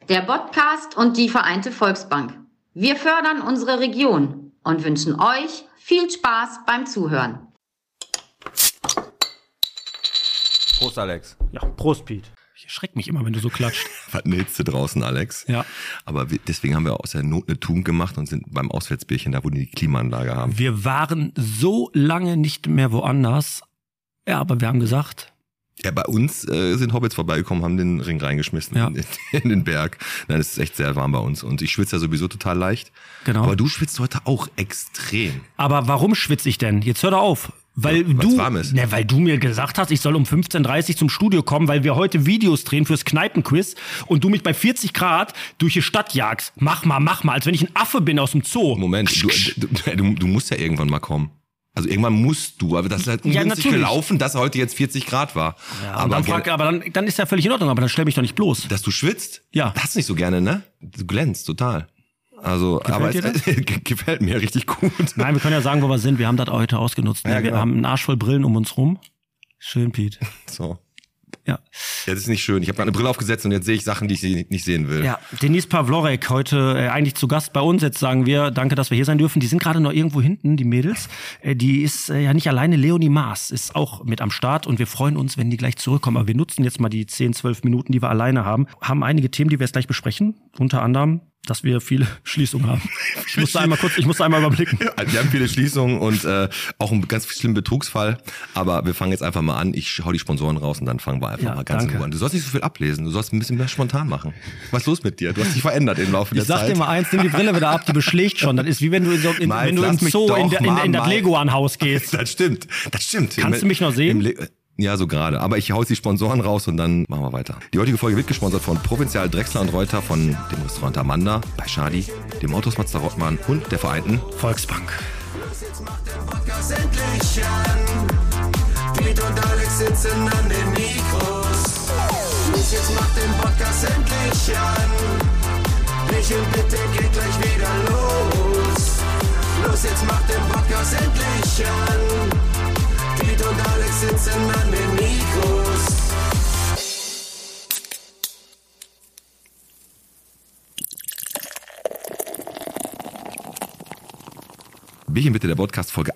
der Podcast und die Vereinte Volksbank. Wir fördern unsere Region und wünschen euch viel Spaß beim Zuhören. Prost, Alex. Ja, Prost, Piet. Ich erschreck mich immer, wenn du so klatscht. Was nilst du draußen, Alex? Ja. Aber deswegen haben wir aus der Not eine Tugend gemacht und sind beim Auswärtsbierchen da, wo die Klimaanlage haben. Wir waren so lange nicht mehr woanders. Ja, aber wir haben gesagt... Ja, bei uns sind Hobbits vorbeigekommen, haben den Ring reingeschmissen in den Berg. Nein, es ist echt sehr warm bei uns und ich schwitze ja sowieso total leicht. Genau. Aber du schwitzt heute auch extrem. Aber warum schwitze ich denn? Jetzt hör doch auf. Weil du, warm ist. Ne, weil du mir gesagt hast, ich soll um 15:30 Uhr zum Studio kommen, weil wir heute Videos drehen fürs Kneipenquiz und du mich bei 40 Grad durch die Stadt jagst. Mach mal, als wenn ich ein Affe bin aus dem Zoo. Moment, du musst ja irgendwann mal kommen. Also irgendwann musst du, aber das ist halt ungünstig gelaufen, dass heute jetzt 40 Grad war. Ja, aber dann ist ja völlig in Ordnung, aber dann stell mich doch nicht bloß. Dass du schwitzt? Ja. Das hast du nicht so gerne, ne? Du glänzt total. Also, Gefällt dir das? Gefällt mir richtig gut. Nein, wir können ja sagen, wo wir sind. Wir haben das heute ausgenutzt. Ne? Ja, genau. Wir haben einen Arsch voll Brillen um uns rum. Schön, Piet. So. Ja. Ja, das ist nicht schön. Ich habe gerade eine Brille aufgesetzt und jetzt sehe ich Sachen, die ich nicht sehen will. Ja, Denise Pawlorek heute eigentlich zu Gast bei uns. Jetzt sagen wir, danke, dass wir hier sein dürfen. Die sind gerade noch irgendwo hinten, die Mädels. Die ist ja nicht alleine. Leonie Maas ist auch mit am Start und wir freuen uns, wenn die gleich zurückkommen. Aber wir nutzen jetzt mal die 10-12 Minuten, die wir alleine haben. Haben einige Themen, die wir jetzt gleich besprechen. Unter anderem, dass wir viele Schließungen haben. Ich musste einmal überblicken. Ja, wir haben viele Schließungen und auch einen ganz schlimmen Betrugsfall. Aber wir fangen jetzt einfach mal an. Ich hau die Sponsoren raus und dann fangen wir einfach mal ganz in Ruhe an. Du sollst nicht so viel ablesen. Du sollst ein bisschen mehr spontan machen. Was ist los mit dir? Du hast dich verändert im Laufe der Zeit. Ich sag dir mal eins, nimm die Brille wieder ab, die beschlägt schon. Das ist wie wenn du im Zoo in das Leguan-Haus gehst. Das stimmt. Kannst du mich noch sehen? Ja, so gerade. Aber ich hau jetzt die Sponsoren raus und dann machen wir weiter. Die heutige Folge wird gesponsert von Provinzial Drechsler und Reuter, von dem Restaurant Amanda, bei Schadi, dem Autos Mazda Rottmann und der Vereinten Volksbank. Los, jetzt macht der Podcast endlich an. Piet und Alex sitzen an den Mikros. Los, jetzt macht den Podcast endlich an. Michel, bitte geht gleich wieder los. Los, jetzt macht den Podcast endlich an. Piet und Alex sitzen an den Mikros. Bierchen bitte, der Podcast Folge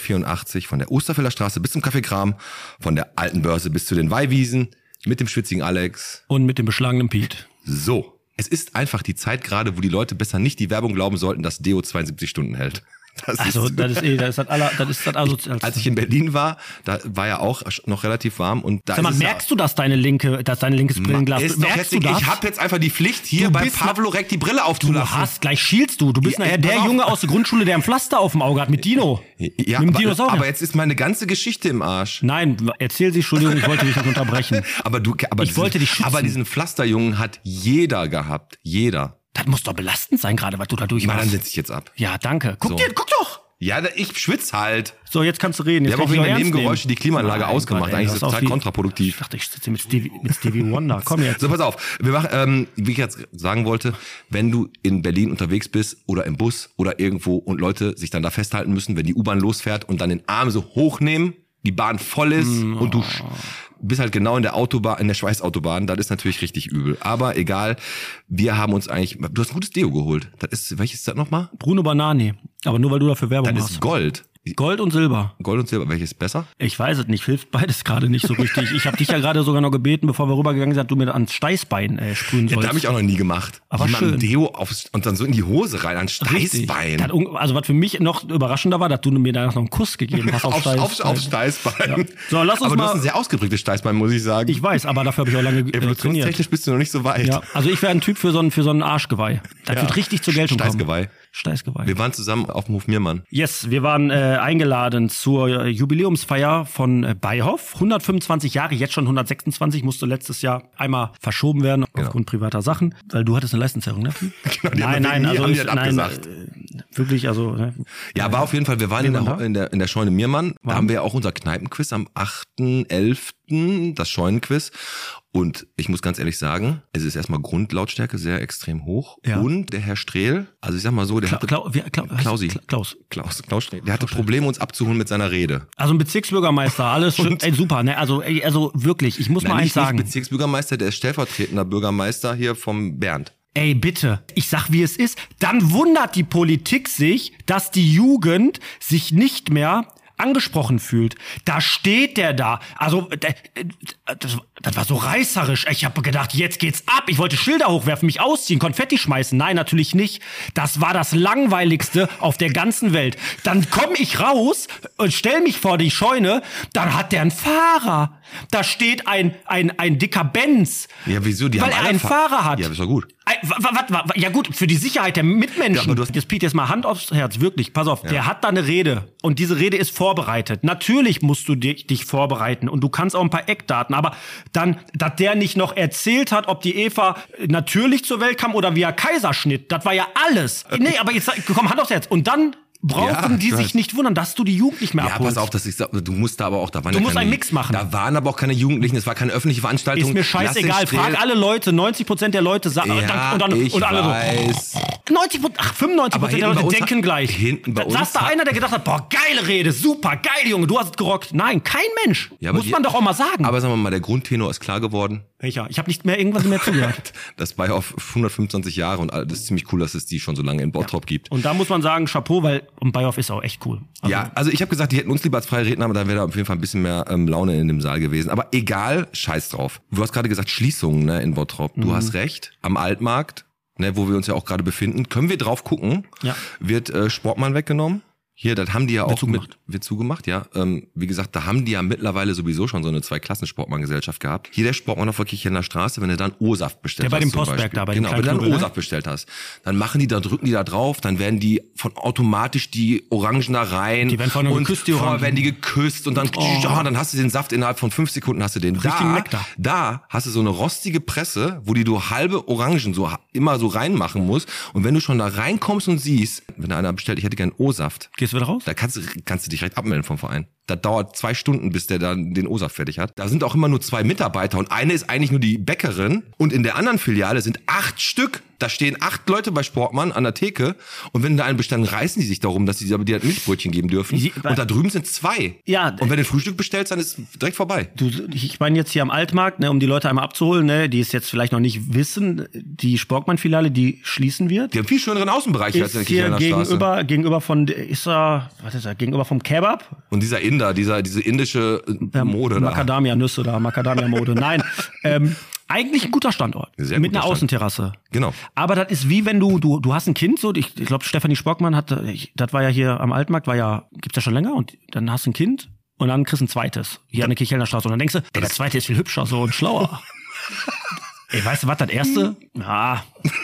184 von der Osterfelder Straße bis zum Kaffeekram, von der Alten Börse bis zu den Weihwiesen, mit dem schwitzigen Alex. Und mit dem beschlagenen Piet. So, es ist einfach die Zeit gerade, wo die Leute besser nicht die Werbung glauben sollten, dass Deo 72 Stunden hält. Das ist das asozial. Als ich in Berlin war, da war ja auch noch relativ warm und da Sag mal, merkst du, dass dein linkes Brillenglas, merkst du das? Ich habe jetzt einfach die Pflicht, hier bei Pawlorek die Brille aufzulassen. Gleich schielst du. Du bist nachher der Junge aus der Grundschule, der ein Pflaster auf dem Auge hat mit Dino. Ja, mit dem Dinosaurier. Aber jetzt ist meine ganze Geschichte im Arsch. Nein, erzähl sie, Entschuldigung, ich wollte dich nicht unterbrechen. Ich wollte dich schützen. Aber diesen Pflasterjungen hat jeder gehabt. Jeder. Das muss doch belastend sein, gerade was du da durchmachst. Dann setz ich jetzt ab. Ja, danke. Guck doch! Ja, ich schwitze halt. So, jetzt kannst du reden. Wir haben auch wegen der Nebengeräusche die Klimaanlage ausgemacht. Eigentlich ist das total kontraproduktiv. Ich dachte, ich sitze mit Stevie Wonder. Komm jetzt. So, pass auf. Wir machen, wie ich jetzt sagen wollte, wenn du in Berlin unterwegs bist oder im Bus oder irgendwo und Leute sich dann da festhalten müssen, wenn die U-Bahn losfährt und dann den Arm so hochnehmen, die Bahn voll ist und du bist halt genau in der Autobahn, in der Schweißautobahn, das ist natürlich richtig übel. Aber egal, wir haben uns eigentlich, du hast ein gutes Deo geholt. Welches ist das nochmal? Bruno Banani. Aber nur, weil du dafür Werbung machst. Das ist Gold. Gold und Silber. Gold und Silber, welches ist besser? Ich weiß es nicht, hilft beides gerade nicht so richtig. Ich habe dich ja gerade sogar noch gebeten, bevor wir rübergegangen sind, dass du mir ans Steißbein sprühen sollst. Ja, da habe ich auch noch nie gemacht. Aber schön. Deo und dann so in die Hose rein, an Steißbein. Also was für mich noch überraschender war, dass du mir danach noch einen Kuss gegeben hast auf Steißbein. Auf Steißbein. Ja. So, lass uns aber mal. Du hast ein sehr ausgeprägtes Steißbein, muss ich sagen. Ich weiß, aber dafür habe ich auch lange trainiert. Evolutionstechnisch bist du noch nicht so weit. Ja, also ich wäre ein Typ für so ein Arschgeweih. Das wird richtig zur Geltung kommen. Steißgeweih. Wir waren zusammen auf dem Hof Miermann. Yes, wir waren eingeladen zur Jubiläumsfeier von Beihoff. 125 Jahre, jetzt schon 126, musste letztes Jahr einmal verschoben werden aufgrund privater Sachen, weil du hattest eine Leistungszerrung, ne? Genau, nein, wirklich, also. Ne? Ja, war auf jeden Fall, wir waren in der Scheune Miermann. Da haben wir ja auch unser Kneipenquiz am 8.11., das Scheunenquiz. Und ich muss ganz ehrlich sagen, es ist erstmal Grundlautstärke sehr extrem hoch. Ja. Und der Herr Strehl, also ich sag mal so, der hatte Klaus Strehl, der hatte Probleme, uns abzuholen mit seiner Rede. Also ein Bezirksbürgermeister, alles schön, super, ne? Also wirklich, ich muss mal eins sagen. Nicht Bezirksbürgermeister, der ist stellvertretender Bürgermeister hier vom Bernd. Ey, bitte, ich sag, wie es ist. Dann wundert die Politik sich, dass die Jugend sich nicht mehr angesprochen fühlt. Da steht der da. Also, das war so reißerisch. Ich habe gedacht, jetzt geht's ab. Ich wollte Schilder hochwerfen, mich ausziehen, Konfetti schmeißen. Nein, natürlich nicht. Das war das Langweiligste auf der ganzen Welt. Dann komme ich raus und stell mich vor die Scheune. Dann hat der einen Fahrer. Da steht ein dicker Benz. Ja, wieso? Die weil haben er einen Fahrer hat. Ja, das war gut. Ja gut, für die Sicherheit der Mitmenschen. Ja, aber du hast- Jetzt, Pete, jetzt mal Hand aufs Herz, wirklich, pass auf. Der hat da eine Rede und diese Rede ist vorbereitet. Natürlich musst du dich vorbereiten und du kannst auch ein paar Eckdaten, aber dann, dass der nicht noch erzählt hat, ob die Eva natürlich zur Welt kam oder via Kaiserschnitt, das war ja alles. Nee, aber jetzt, komm, Hand aufs Herz. Und dann brauchen die sich nicht wundern, dass du die Jugend nicht mehr Ja, abholst. pass auf, dass ich sag, du musst da aber auch, da waren Du ja musst keine, einen Mix machen. Da waren aber auch keine Jugendlichen, es war keine öffentliche Veranstaltung. Ist mir scheißegal, Lass den frag Strehl- alle Leute, 90% der Leute sagen, Ja, und alle weiß. so, 95% Aber der hinten bei Leute uns denken hat- gleich. hinten bei Da saß uns da hat- einer, der gedacht hat, boah, geile Rede, super, geil, Junge, du hast es gerockt. Nein, kein Mensch. Ja, aber Muss man doch auch mal sagen. Aber sagen wir mal, der Grundtenor ist klar geworden. Welcher? Ich habe nicht mehr irgendwas mehr zugehört. Das war ja auf 125 Jahre und das ist ziemlich cool, dass es die schon so lange in Bottrop gibt. Und da muss man sagen, Chapeau, weil Bayhoff ist auch echt cool. Also ich habe gesagt, die hätten uns lieber als freie Redner, aber da wäre da auf jeden Fall ein bisschen mehr Laune in dem Saal gewesen. Aber egal, scheiß drauf. Du hast gerade gesagt, Schließungen, ne, in Bottrop. Du hast recht, am Altmarkt, ne, wo wir uns ja auch gerade befinden, können wir drauf gucken, wird Sportmann weggenommen. Hier, das haben die ja auch wird zugemacht, ja. Wie gesagt, da haben die ja mittlerweile sowieso schon so eine Zwei-Klassen-Sportmann-Gesellschaft gehabt. Hier der Sportmann auf der Kirchener Straße, wenn du dann O-Saft bestellt hast. Der bei dem zum Postberg Beispiel. da, bei dem Genau, wenn kleinen du dann Knubbel, O-Saft bestellt hast, dann machen die da, drücken die da drauf, dann werden die von automatisch die Orangen da rein. Die werden vorne und geküsst, die vorher Orangen. werden die geküsst und dann, dann hast du den Saft innerhalb von 5 Sekunden hast du den. Richtigen Nektar. Da hast du so eine rostige Presse, wo die du halbe Orangen so immer so reinmachen musst. Und wenn du schon da reinkommst und siehst, wenn da einer bestellt, ich hätte gern O-Saft, Gehst du wieder raus? da kannst du dich direkt abmelden vom Verein. Das dauert 2 Stunden, bis der dann den O-Saft fertig hat. Da sind auch immer nur 2 Mitarbeiter und eine ist eigentlich nur die Bäckerin und in der anderen Filiale sind 8 Stück. Da stehen 8 Leute bei Sportmann an der Theke und wenn da einen bestellen, reißen die sich darum, dass die aber dir halt Milchbrötchen geben dürfen. Und da drüben sind 2. Ja. Und wenn du Frühstück bestellst, dann ist direkt vorbei. Ich meine jetzt hier am Altmarkt, ne, um die Leute einmal abzuholen, ne, die es jetzt vielleicht noch nicht wissen, die Sportmann-Filiale, die schließen wird. Die haben viel schöneren Außenbereich als in der Ist hier Kirchener Straße. gegenüber vom Kebab? Und dieser Inder, diese indische Mode da. Macadamia-Nüsse da, Macadamia-Mode. Nein, eigentlich ein guter Standort. Sehr mit guter einer Außenterrasse. Genau. Aber das ist wie wenn du hast ein Kind, so, ich glaube, Stefanie Sporkmann das war ja hier am Altmarkt, gibt's ja schon länger, und dann hast du ein Kind und dann kriegst du ein zweites. Hier an der Kirchhellner Straße. Und dann denkst du, der zweite ist viel hübscher so und schlauer. Ey, weißt du was, das erste? Ja.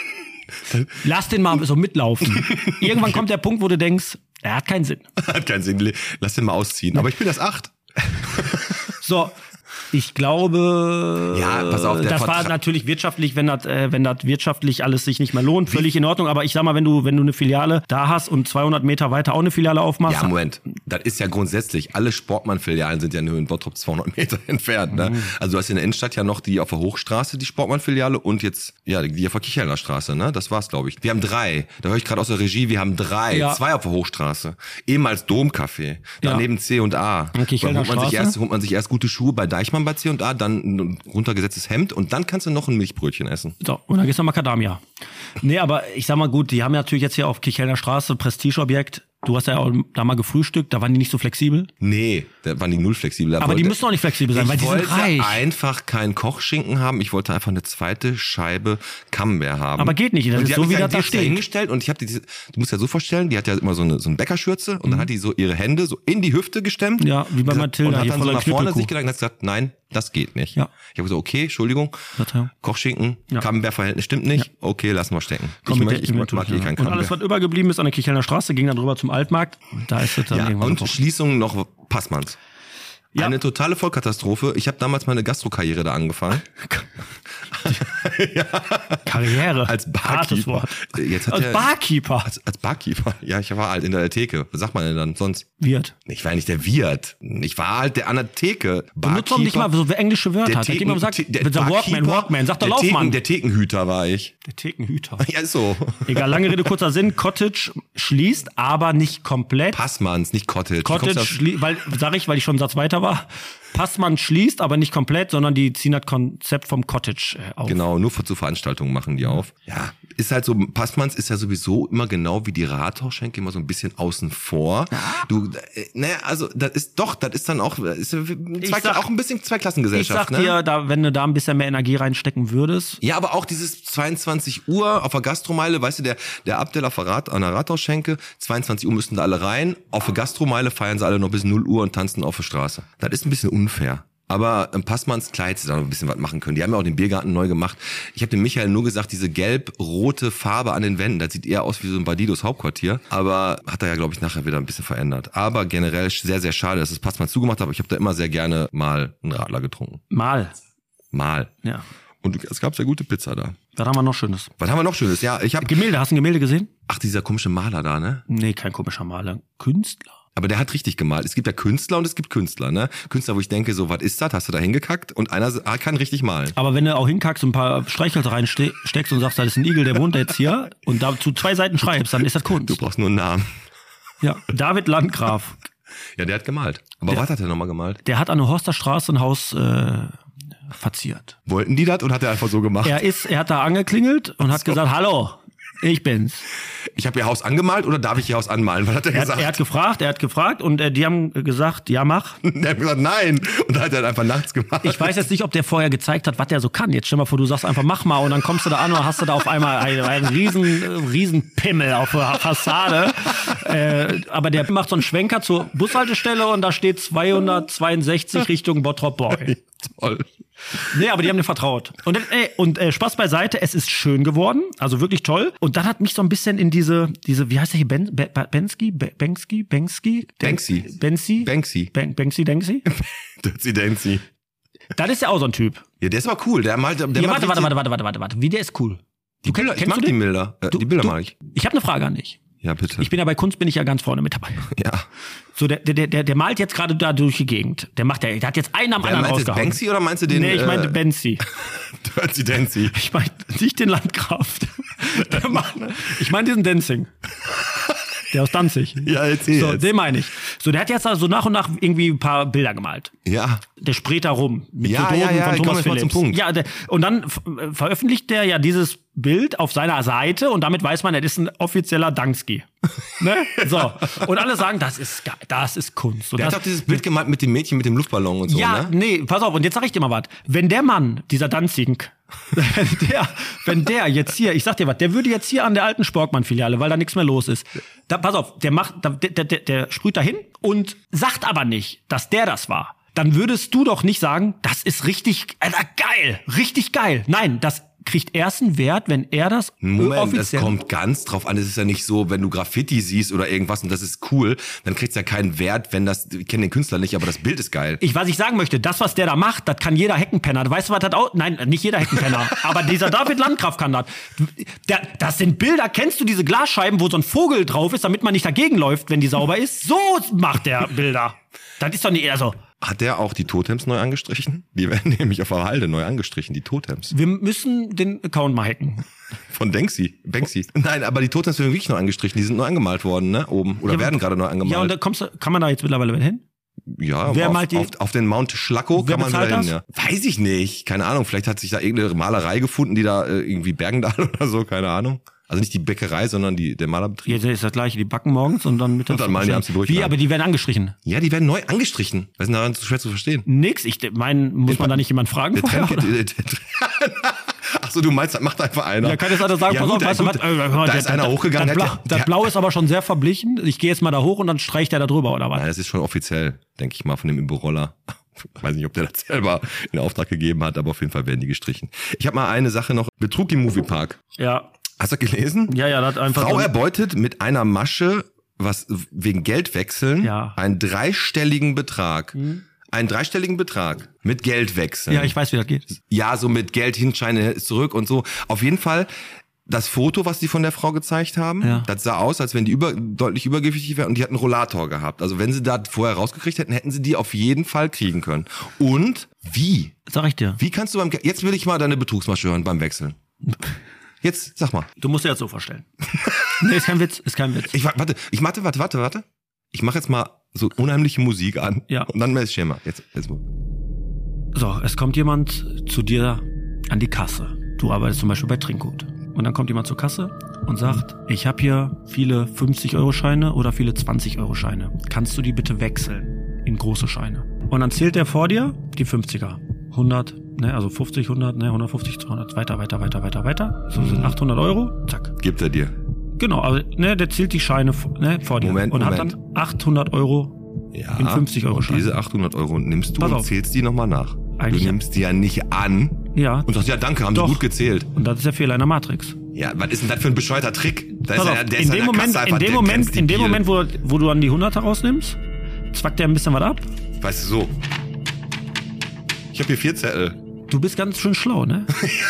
Lass den mal so mitlaufen. Irgendwann kommt der Punkt, wo du denkst, er hat keinen Sinn. Hat keinen Sinn. Lass den mal ausziehen. Aber ich bin das 8. So, ich glaube, Ja, pass auf, der das war natürlich wirtschaftlich, wenn das wirtschaftlich alles sich nicht mehr lohnt, völlig in Ordnung. Aber ich sag mal, wenn du eine Filiale da hast und 200 Meter weiter auch eine Filiale aufmachst. Ja, Moment. Das ist ja grundsätzlich, alle Sportmann-Filialen sind ja nur in Bottrop 200 Meter entfernt. Ne? Also du hast in der Innenstadt ja noch die auf der Hochstraße, die Sportmann-Filiale, und jetzt ja die auf der Kirchhellner Straße. Ne? Das war's, glaube ich. Wir haben 3. Da höre ich gerade aus der Regie, wir haben 3. Ja. 2 auf der Hochstraße. Ehemals Domcafé. Daneben C&A. Und Kirchhellner Holt man sich erst gute Schuhe bei Deichmann bei C&A, dann ein runtergesetztes Hemd und dann kannst du noch ein Milchbrötchen essen. So, und dann gehst du nach Macadamia. Nee, aber ich sag mal gut, die haben ja natürlich jetzt hier auf Kirchhellner Straße Prestigeobjekt. Du hast ja auch da mal gefrühstückt, da waren die nicht so flexibel. Nee, da waren die null flexibel. Aber die müssen auch nicht flexibel sein, weil die sind reich. Ich wollte einfach keinen Kochschinken haben. Ich wollte einfach eine zweite Scheibe Camembert haben. Aber geht nicht, das und ist die so, hat mich wie dann das da direkt steht. hingestellt und ich habe du musst dir so vorstellen, die hat ja immer so eine Bäckerschürze und dann hat die so ihre Hände so in die Hüfte gestemmt. Ja, wie bei Mathilda und hat hier dann so voller nach vorne Knüppelkuh. sich gedacht und hat gesagt, nein, das geht nicht. Ja. Ich habe gesagt, okay, Entschuldigung, Verzeihung. Kochschinken, Ja. Camembert-Verhältnis stimmt nicht. Okay, lassen wir stecken. Komm, Ich mag hier kein und alles, Camembert. was übergeblieben ist an der Kirchhellner Straße, ging dann rüber zum Altmarkt. Da ist es dann Ja, irgendwann und gebrochen. Schließung noch Passmanns. Ja. Eine totale Vollkatastrophe. Ich habe damals meine Gastrokarriere da angefangen. Karriere. Als Hartes Barkeeper. Wort. Jetzt hat Als der- Barkeeper. Als Barkeeper. Ja, ich war halt in der Theke. Was sagt man denn dann sonst? Wirt. Ich war ja nicht der Wirt. Ich war halt der an der Theke. Benutzt doch nicht mal so englische Wörter. Hat Theken- jemand gesagt, der Walkman, Barkeeper, Walkman. Sag doch der Laufmann. Der Thekenhüter war ich. Der Thekenhüter. Ja, ist so. Egal, lange Rede, kurzer Sinn. Cottage schließt, aber nicht komplett. Passmanns, nicht Cottage. Cottage schließt, weil ich schon einen Satz weiter war. Passmann schließt, aber nicht komplett, sondern die ziehen das Konzept vom Cottage auf. Genau, nur zu Veranstaltungen machen die auf. Ja, ist halt so, Passmanns ist ja sowieso immer genau wie die Rathausschenke, immer so ein bisschen außen vor. Du, also das ist dann auch, auch ein bisschen Zweiklassengesellschaft. Ich sag dir, wenn du da ein bisschen mehr Energie reinstecken würdest. Ja, aber auch dieses 22 Uhr auf der Gastromeile, weißt du, der Abdeller an der Rathausschenke, 22 Uhr müssten da alle rein, auf der Gastromeile feiern sie alle noch bis 0 Uhr und tanzen auf der Straße. Das ist ein bisschen unfair. Aber im Passmanns Kleid sie da noch ein bisschen was machen können. Die haben ja auch den Biergarten neu gemacht. Ich habe dem Michael nur gesagt, diese gelb-rote Farbe an den Wänden, das sieht eher aus wie so ein Bandidos Hauptquartier. Aber hat er ja, glaube ich, nachher wieder ein bisschen verändert. Aber generell sehr, sehr schade, dass das Passmanns zugemacht hat. Aber ich habe da immer sehr gerne mal einen Radler getrunken. Mal. Ja. Und es gab sehr gute Pizza da. Was haben wir noch Schönes? Ja, ich habe Gemälde. Hast du ein Gemälde gesehen? Ach, dieser komische Maler da, ne? Nee, kein komischer Maler. Künstler. Aber der hat richtig gemalt. Es gibt ja Künstler und es gibt Künstler, ne? Künstler, wo ich denke, so, was ist das? Hast du da hingekackt? Und einer kann richtig malen. Aber wenn du auch hinkackst und ein paar Streichhölzer reinsteckst und sagst, das ist ein Igel, der wohnt jetzt hier und dazu 2 Seiten schreibst, dann ist das Kunst. Du brauchst nur einen Namen. Ja, David Landgraf. Ja, der hat gemalt. Aber was hat er nochmal gemalt? Der hat an der Horster Straße ein Haus verziert. Wollten die das oder hat er einfach so gemacht? Er hat da angeklingelt und hat gesagt, hallo, ich bin's. Ich habe ihr Haus angemalt oder darf ich ihr Haus anmalen? Was hat er gesagt? Er hat gefragt und die haben gesagt, ja, mach. Der hat gesagt, nein. Und dann hat er einfach nachts gemacht. Ich weiß jetzt nicht, ob der vorher gezeigt hat, was der so kann. Jetzt stell mal vor, du sagst einfach, mach mal und dann kommst du da an und hast du da auf einmal einen riesen Pimmel auf der Fassade. Aber der macht so einen Schwenker zur Bushaltestelle und da steht 262 Richtung Bottrop-Boy. Toll. Nee, aber die haben mir vertraut. Und Spaß beiseite, es ist schön geworden, also wirklich toll. Und dann hat mich so ein bisschen in diese, wie heißt der hier, Banksy? Das ist ja auch so ein Typ. Ja, der ist aber cool. Der malt. Warte. Wie, der ist cool. Die Bilder, ich mag die Bilder. Die Bilder mag ich. Ich habe eine Frage an dich. Ja, bitte. Ich bin ja bei Kunst ganz vorne mit dabei. Ja. So, der malt jetzt gerade da durch die Gegend. Der hat jetzt einen am anderen rausgehauen. Meinst du Banksy oder meinst du den? Nee, ich meinte Banksy. Dirty Dancy. Ich meine nicht den Landgraf. Ich meine diesen Dancing. Der aus Danzig. Ja, erzähl so, jetzt. Den meine ich. So, der hat jetzt also nach und nach irgendwie ein paar Bilder gemalt. Ja. Der sprayt da rum. Mit ja, so Dosen ja, von ich Thomas komme jetzt mal zum Punkt. Ja, und dann veröffentlicht der ja dieses Bild auf seiner Seite und damit weiß man, er ist ein offizieller Dansky. Ne? So. Und alle sagen, das ist geil, das ist Kunst. Und der hat doch dieses Bild gemalt mit dem Mädchen mit dem Luftballon und so, ja, ne? Nee, pass auf, und jetzt sag ich dir mal was. Wenn der Mann, dieser Danzig, wenn der jetzt hier, ich sag dir was, der würde jetzt hier an der alten Sporkmann-Filiale, weil da nichts mehr los ist. Pass auf, der sprüht da hin und sagt aber nicht, dass der das war. Dann würdest du doch nicht sagen, das ist richtig geil. Nein, das kriegt erst einen Wert, wenn er das Moment, es kommt ganz drauf an. Es ist ja nicht so, wenn du Graffiti siehst oder irgendwas und das ist cool, dann kriegt's ja keinen Wert, wenn das, ich kenne den Künstler nicht, aber das Bild ist geil. Was ich sagen möchte, das, was der da macht, das kann jeder Heckenpenner. Weißt du, was das auch? Nein, nicht jeder Heckenpenner. Aber dieser David Landgraf kann das. Das sind Bilder, kennst du diese Glasscheiben, wo so ein Vogel drauf ist, damit man nicht dagegen läuft, wenn die sauber ist? So macht der Bilder. Das ist doch nicht eher so. Hat der auch die Totems neu angestrichen? Die werden nämlich auf der Halde neu angestrichen, die Totems. Wir müssen den Account mal hacken. Von Banksy. Nein, aber die Totems werden wirklich neu angestrichen. Die sind neu angemalt worden, ne? Oben. Oder werden gerade neu angemalt. Ja, und da kann man da jetzt mittlerweile hin? Ja, wer auf den Mount Schlackow kann man da hin, ja. Weiß ich nicht. Keine Ahnung. Vielleicht hat sich da irgendeine Malerei gefunden, die da irgendwie Bergendahl oder so, keine Ahnung. Also nicht die Bäckerei, sondern der Malerbetrieb. Ja, ist das gleiche. Die backen morgens und dann mittags. Und dann malen die abends die Brötchen. Wie, aber die werden angestrichen? Ja, die werden neu angestrichen. Was ist denn daran so schwer zu verstehen? Nix. Muss man da nicht jemand fragen vorher? Ach so, du meinst, das macht einfach einer. Ja, kann jetzt einer sagen, ja, pass gut, auf, weißt du was? Da ist einer hochgegangen. Das Blau ist aber schon sehr verblichen. Ich gehe jetzt mal da hoch und dann streicht der da drüber, oder was? Nein, das ist schon offiziell, denke ich mal, von dem Imboroller. Ich weiß nicht, ob der das selber in Auftrag gegeben hat, aber auf jeden Fall werden die gestrichen. Ich habe mal eine Sache noch. Betrug im Moviepark. Ja. Hast du das gelesen? Ja, das hat einfach. Frau erbeutet mit einer Masche, was wegen Geldwechseln, einen dreistelligen Betrag. Einen dreistelligen Betrag mit Geldwechseln. Ja, ich weiß, wie das geht. Ja, so mit Geld hin, Scheine zurück und so. Auf jeden Fall, das Foto, was die von der Frau gezeigt haben, das sah aus, als wenn die deutlich übergewichtig wäre und die hat einen Rollator gehabt. Also wenn sie da vorher rausgekriegt hätten, hätten sie die auf jeden Fall kriegen können. Und wie? Sag ich dir. Wie kannst du jetzt will ich mal deine Betrugsmasche hören beim Wechseln. Jetzt, sag mal. Du musst dir das so vorstellen. Nee, ist kein Witz. Warte. Ich mache jetzt mal so unheimliche Musik an. Ja. Und dann das Schema. Jetzt. So, es kommt jemand zu dir an die Kasse. Du arbeitest zum Beispiel bei Trinkgut. und dann kommt jemand zur Kasse und sagt, ich habe hier viele 50-Euro-Scheine oder viele 20-Euro-Scheine. Kannst du die bitte wechseln in große Scheine? Und dann zählt der vor dir die 50er. 100, ne, also 50, 100, ne, 150, 200, weiter. So sind 800 Euro, zack. Gibt er dir. Genau, aber ne, der zählt die Scheine vor dir. Moment. Hat dann 800 Euro in 50-Euro-Scheine. Diese 800 Euro nimmst du Pass und auf. zählst die nochmal nach. Eigentlich du nimmst die ja nicht an Ja. und sagst, ja danke, haben sie Doch. gut gezählt. Und das ist der Fehler in der Matrix. Ja, was ist denn das für ein bescheuerter Trick? Da Pass ist auf, ja, der in ist dem an der Moment, Kasse einfach, in dem der Moment, grenzt in dem debil. Moment, wo du dann die 100er rausnimmst, zwackt der ein bisschen was ab. Weißt du, so. Ich habe hier 4 Zettel. Du bist ganz schön schlau, ne?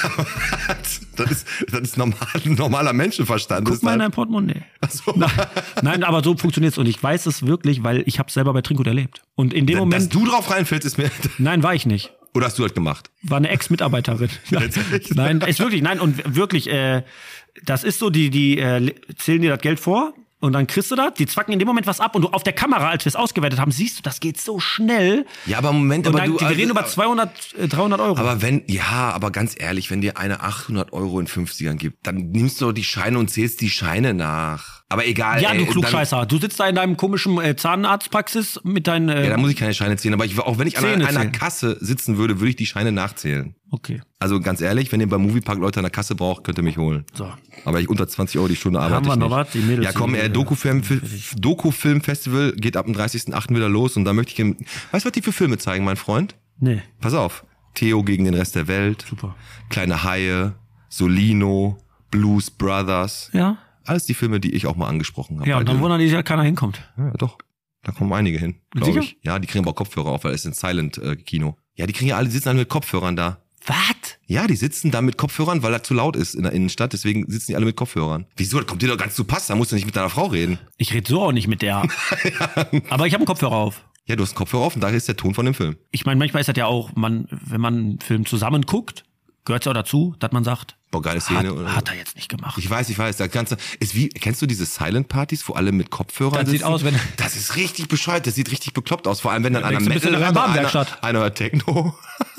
Das ist normaler Menschenverstand. Guck Das mal in ist dein Portemonnaie. Ach so. Nein, aber so funktioniert's und ich weiß es wirklich, weil ich habe selber bei Trinkgut erlebt. Und in dem Dass Moment, du drauf reinfällst, ist mir... nein, war ich nicht. Oder hast du das gemacht? War eine Ex-Mitarbeiterin. Nein, ist wirklich, nein, und wirklich, das ist so, die zählen dir das Geld vor und dann kriegst du das, die zwacken in dem Moment was ab und du auf der Kamera, als wir es ausgewertet haben, siehst du, das geht so schnell. Ja, aber Moment, Und aber dann, du... wir reden über 200, 300 Euro. aber ganz ehrlich, wenn dir eine 800 Euro in 50ern gibt, dann nimmst du doch die Scheine und zählst die Scheine nach. Aber egal. Ja, du ey, Klugscheißer. Du sitzt da in deinem komischen Zahnarztpraxis mit deinen... Ja, da muss ich keine Scheine zählen. Aber auch wenn ich an Zähne einer zählen. Kasse sitzen würde, würde ich die Scheine nachzählen. Okay, Also ganz ehrlich, wenn ihr beim Moviepark Leute an der Kasse braucht, könnt ihr mich holen. so. Aber ich unter 20 Euro die Stunde arbeite Haben wir ich noch nicht. was? Die Mädels Ja komm, sind- Doku-Film-Festival geht ab dem 30.08. wieder los und da möchte ich... Weißt du, was die für Filme zeigen, mein Freund? Nee, Pass auf. Theo gegen den Rest der Welt. super. Kleine Haie. Solino. Blues Brothers. Ja? Alles die Filme, die ich auch mal angesprochen habe. Ja, und dann wundern die sich, dass keiner hinkommt. Ja, doch. Da kommen einige hin, glaube Sicher? ich. Ja, die kriegen aber auch Kopfhörer auf, weil es ist ein Silent-Kino. Ja, die kriegen ja alle, die sitzen alle mit Kopfhörern da. Was? Ja, die sitzen da mit Kopfhörern, weil das zu laut ist in der Innenstadt. Deswegen sitzen die alle mit Kopfhörern. Wieso? Das kommt dir doch ganz zu Pass. Da musst du nicht mit deiner Frau reden. Ich rede so auch nicht mit der. Aber ich habe einen Kopfhörer auf. Ja, du hast einen Kopfhörer auf und da ist der Ton von dem Film. Ich meine, manchmal ist das ja auch, wenn man einen Film zusammen guckt, gehört es ja auch dazu, dass man sagt, Boah, geile Szene. oder? hat er jetzt nicht gemacht. Ich weiß. Das Ganze ist wie, kennst du diese Silent-Partys, wo alle mit Kopfhörern Das sieht sitzen? aus, wenn- Das ist richtig bescheuert. Das sieht richtig bekloppt aus. Vor allem, wenn dann einer denkst du, bist in Metal einer hört, Warenwerkstatt. einer hört Techno.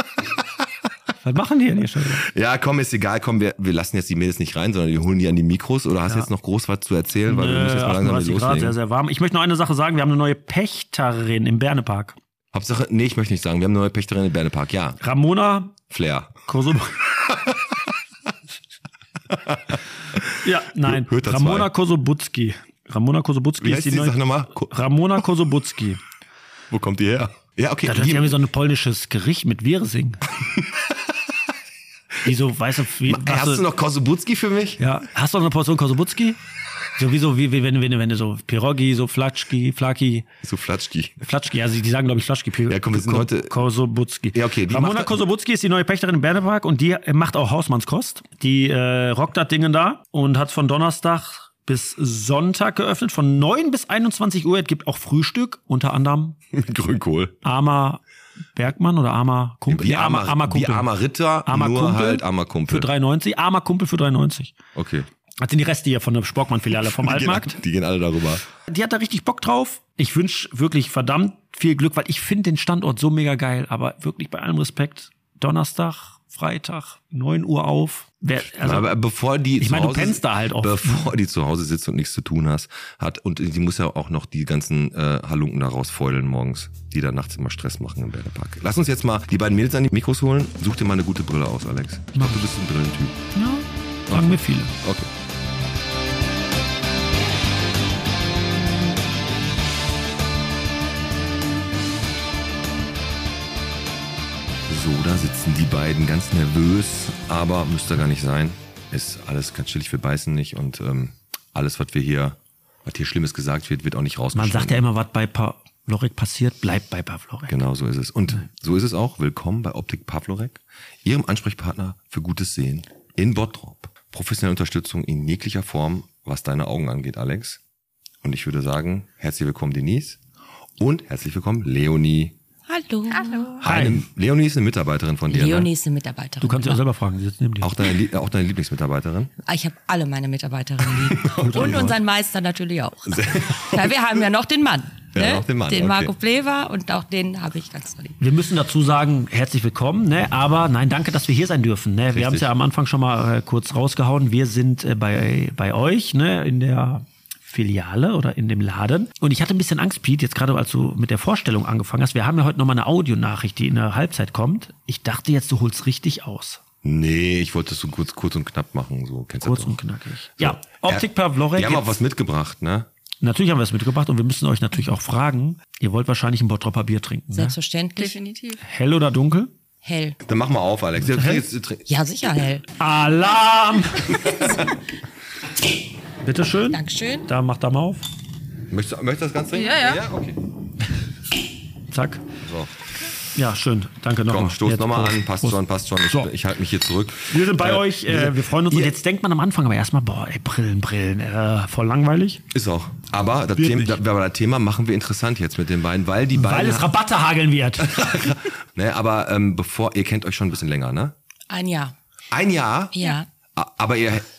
Was machen die denn hier schon wieder? Ja, komm, ist egal. Komm, wir lassen jetzt die Mädels nicht rein, sondern wir holen die an die Mikros. Oder hast du jetzt noch groß was zu erzählen? Weil wir müssen jetzt mal langsam 38 Grad, loslegen. sehr, sehr warm. Ich möchte noch eine Sache sagen, wir haben eine neue Pächterin im Bernepark. Hauptsache, nee, ich möchte nicht sagen. Wir haben eine neue Pächterin im Bernepark. Ja, Ramona Flair. Kosobutzki. Ja, nein. Hört das Ramona mal. Kosobutzki. Ramona Kosobutzki Wie ist heißt die die neue... Sache nochmal? Ramona Kosobutzki. Wo kommt die her? Ja, okay. Das ist ja wie so ein polnisches Gericht mit Wirsing. Wieso, weißt du, wie, Hast du noch Kosobutzki für mich? ja, hast du noch eine Portion Kosobutzki? Sowieso, wie wenn du so Pierogi, so Flaki, So Flatschki. Flatschki, also die sagen, glaube ich, Flatschki. Ja, komm, wir sind heute- Kosobutzki. Ja, okay, die Ramona macht- Kosobutzki ist die neue Pächterin im Bernepark und die macht auch Hausmannskost. Die rockt das Ding da und hat von Donnerstag bis Sonntag geöffnet, von 9 bis 21 Uhr. Es gibt auch Frühstück, unter anderem Mit Grünkohl. armer Bergmann oder armer Kumpel. Wie Nee, armer Kumpel. Wie armer Ritter, Armer nur Kumpel halt armer Kumpel. Für 3,90. Armer Kumpel für 3,90. Okay. Das sind die Reste hier von der Sporkmann-Filiale vom Altmarkt. Die gehen alle darüber. Die hat da richtig Bock drauf. Ich wünsche wirklich verdammt viel Glück, weil ich finde den Standort so mega geil. Aber wirklich bei allem Respekt, Donnerstag, Freitag, 9 Uhr auf. Aber bevor die ich zu meine, du Hause- pennst da halt oft. Bevor die zu Hause sitzt und nichts zu tun hat und die muss ja auch noch die ganzen Halunken da rausfeudeln morgens, die da nachts immer Stress machen im Bernepark. Lass uns jetzt mal die beiden Mädels an die Mikros holen. Such dir mal eine gute Brille aus, Alex. Ich glaube, du bist ein Brillentyp. Ja, sagen mir viele. Okay. So, da sitzen die beiden ganz nervös, aber müsste gar nicht sein. Ist alles ganz chillig, wir beißen nicht und alles, was hier Schlimmes gesagt wird, wird auch nicht Man rausgeschnitten. sagt ja immer, was bei Pavlorek passiert, bleibt bei Pavlorek. Genau, so ist es. Und so ist es auch. Willkommen bei Optik Pavlorek, Ihrem Ansprechpartner für gutes Sehen in Bottrop. Professionelle Unterstützung in jeglicher Form, was deine Augen angeht, Alex. Und ich würde sagen, herzlich willkommen Denise und herzlich willkommen Leonie. Hallo. Hi. Leonie ist eine Mitarbeiterin von dir, Leonie ne? ist eine Mitarbeiterin. Du kannst ja selber fragen, die sitzt neben dir. Auch deine Lieblingsmitarbeiterin? Ich habe alle meine Mitarbeiterinnen lieb. Und unseren Meister natürlich auch. Ja, wir haben ja noch den Mann. Ja, auch den Mann, okay. Marco Plewa und auch den habe ich ganz lieb. Wir müssen dazu sagen, herzlich willkommen, ne? Aber nein, danke, dass wir hier sein dürfen. Ne? Wir haben es ja am Anfang schon mal kurz rausgehauen. Wir sind bei euch, ne? In der Filiale oder in dem Laden. Und ich hatte ein bisschen Angst, Piet, jetzt gerade als du mit der Vorstellung angefangen hast. Wir haben ja heute nochmal eine Audionachricht, die in der Halbzeit kommt. Ich dachte jetzt, du holst richtig aus. Nee, ich wollte es so kurz und knapp machen. So, kennst du Kurz das und doch. knackig. Ja, Optik Pavlorek. Die haben auch was mitgebracht, ne? Natürlich haben wir es mitgebracht und wir müssen euch natürlich auch fragen. Ihr wollt wahrscheinlich ein Bottropper Bier trinken, ne? Selbstverständlich. Definitiv. Hell oder dunkel? Hell. Dann mach mal auf, Alex. Ja, sicher hell. Alarm! Bitteschön. Dankeschön. Da macht da mal auf. Möchtest du das Ganze trinken? Ja. Okay. Zack. So. Ja, schön. Danke nochmal. Komm, stoß nochmal an. Passt Prost. schon. So. Ich halte mich hier zurück. Wir sind bei euch. Wir freuen uns. Und jetzt denkt man am Anfang aber erstmal, boah, ey, Brillen. Voll langweilig. Ist auch. Aber das Wird Thema machen wir interessant jetzt mit den beiden, weil die beiden... Weil es Rabatte hageln wird. Ne, aber ihr kennt euch schon ein bisschen länger, ne? Ein Jahr. Ein Jahr? Ja. Aber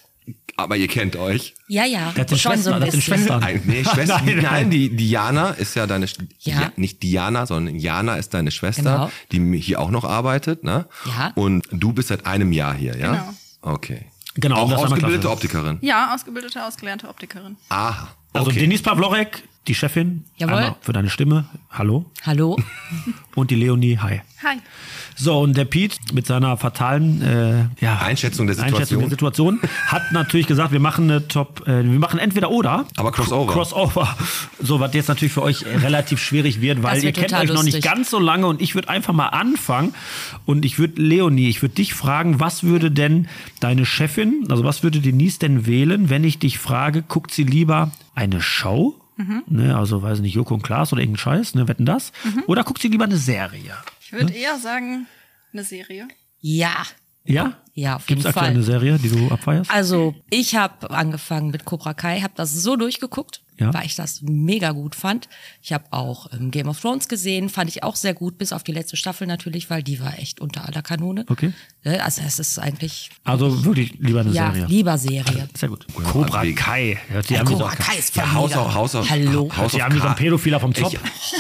ihr kennt euch. Ja. Das sind Schon so ein Schwestern. bisschen. Nee, Schwester. Nein. Die Diana ist ja deine... Ja. Nicht Diana, sondern Jana ist deine Schwester, Genau. die hier auch noch arbeitet, ne? Ja. Und du bist seit einem Jahr hier, ja? Genau. Okay. Genau. Auch um das einmal ausgebildete klar- Optikerin. Ja, ausgebildete, ausgelernte Optikerin. Aha. Also Okay. Denise Pavlorek, die Chefin. Jawohl. Einmal für deine Stimme. Hallo. Hallo. Und die Leonie. Hi. Hi. So, und der Piet mit seiner fatalen Einschätzung der Situation. hat natürlich gesagt, wir machen wir machen entweder oder. Aber Crossover. So, was jetzt natürlich für euch relativ schwierig wird, weil Das ihr wird kennt total euch noch nicht lustig. ganz so lange und ich würde einfach mal anfangen und Leonie, ich würde dich fragen, was würde denn deine Chefin, also was würde Denise denn wählen, wenn ich dich frage, guckt sie lieber eine Show? Ne, also, weiß nicht, Joko und Klaas oder irgendein Scheiß, ne, wetten das? Oder guckt sie lieber eine Serie? Ich würde eher sagen, eine Serie. Ja. Ja? Ja, auf Gibt's jeden aktuell Fall. eine Serie, die du abfeierst? Also, ich habe angefangen mit Cobra Kai, habe das so durchgeguckt, Ja. weil ich das mega gut fand. Ich habe auch Game of Thrones gesehen, fand ich auch sehr gut, bis auf die letzte Staffel natürlich, weil die war echt unter aller Kanone. Okay. Also es ist eigentlich, Also wirklich lieber eine ja, Serie. lieber Serie. Sehr gut. Cobra Kai. Hört sich an wie so Cobra Kai ist voll Ja, mega. Haus of Hallo. House Sie of haben wie so ein Cards. Pädophiler vom Zopf.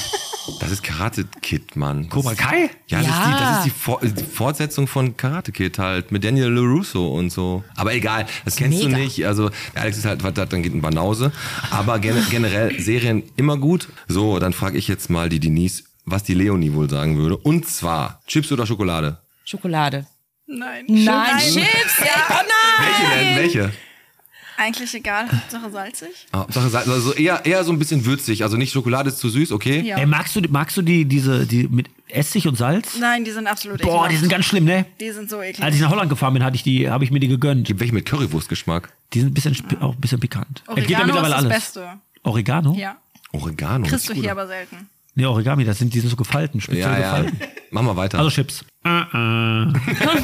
Das ist Karate Kid, Mann. Cobra Kai? Ja, das Ja. ist die Fortsetzung von Karate Kid halt, mit Daniel LaRusso und so. Aber egal, das kennst Mega. du nicht. Also, der Alex ist halt, was das, dann geht ein Banause. Aber generell Serien immer gut. So, dann frage ich jetzt mal die Denise, was die Leonie wohl sagen würde. Und zwar, Chips oder Schokolade? Schokolade. Nein. Nein, Chips! Oh nein! Welche denn? Welche? Eigentlich egal, Hauptsache salzig. Hauptsache, also eher so ein bisschen würzig. Also nicht Schokolade ist zu süß, okay? Ja. Ey, magst du die mit Essig und Salz? Nein, die sind absolut Boah, ekelhaft. die sind ganz schlimm, ne? Die sind so eklig. Als ich nach Holland gefahren bin, habe ich mir die gegönnt. Gibt welche mit Currywurstgeschmack? Die sind auch ein bisschen pikant. Es geht ja Oregano mittlerweile ist das alles. Beste. Oregano? Ja. Oregano. Kriegst du ist gut. hier aber selten. Nee, Origami, die sind so gefalten, speziell Ja, ja. gefalten. Mach mal weiter. Also Chips. 1-0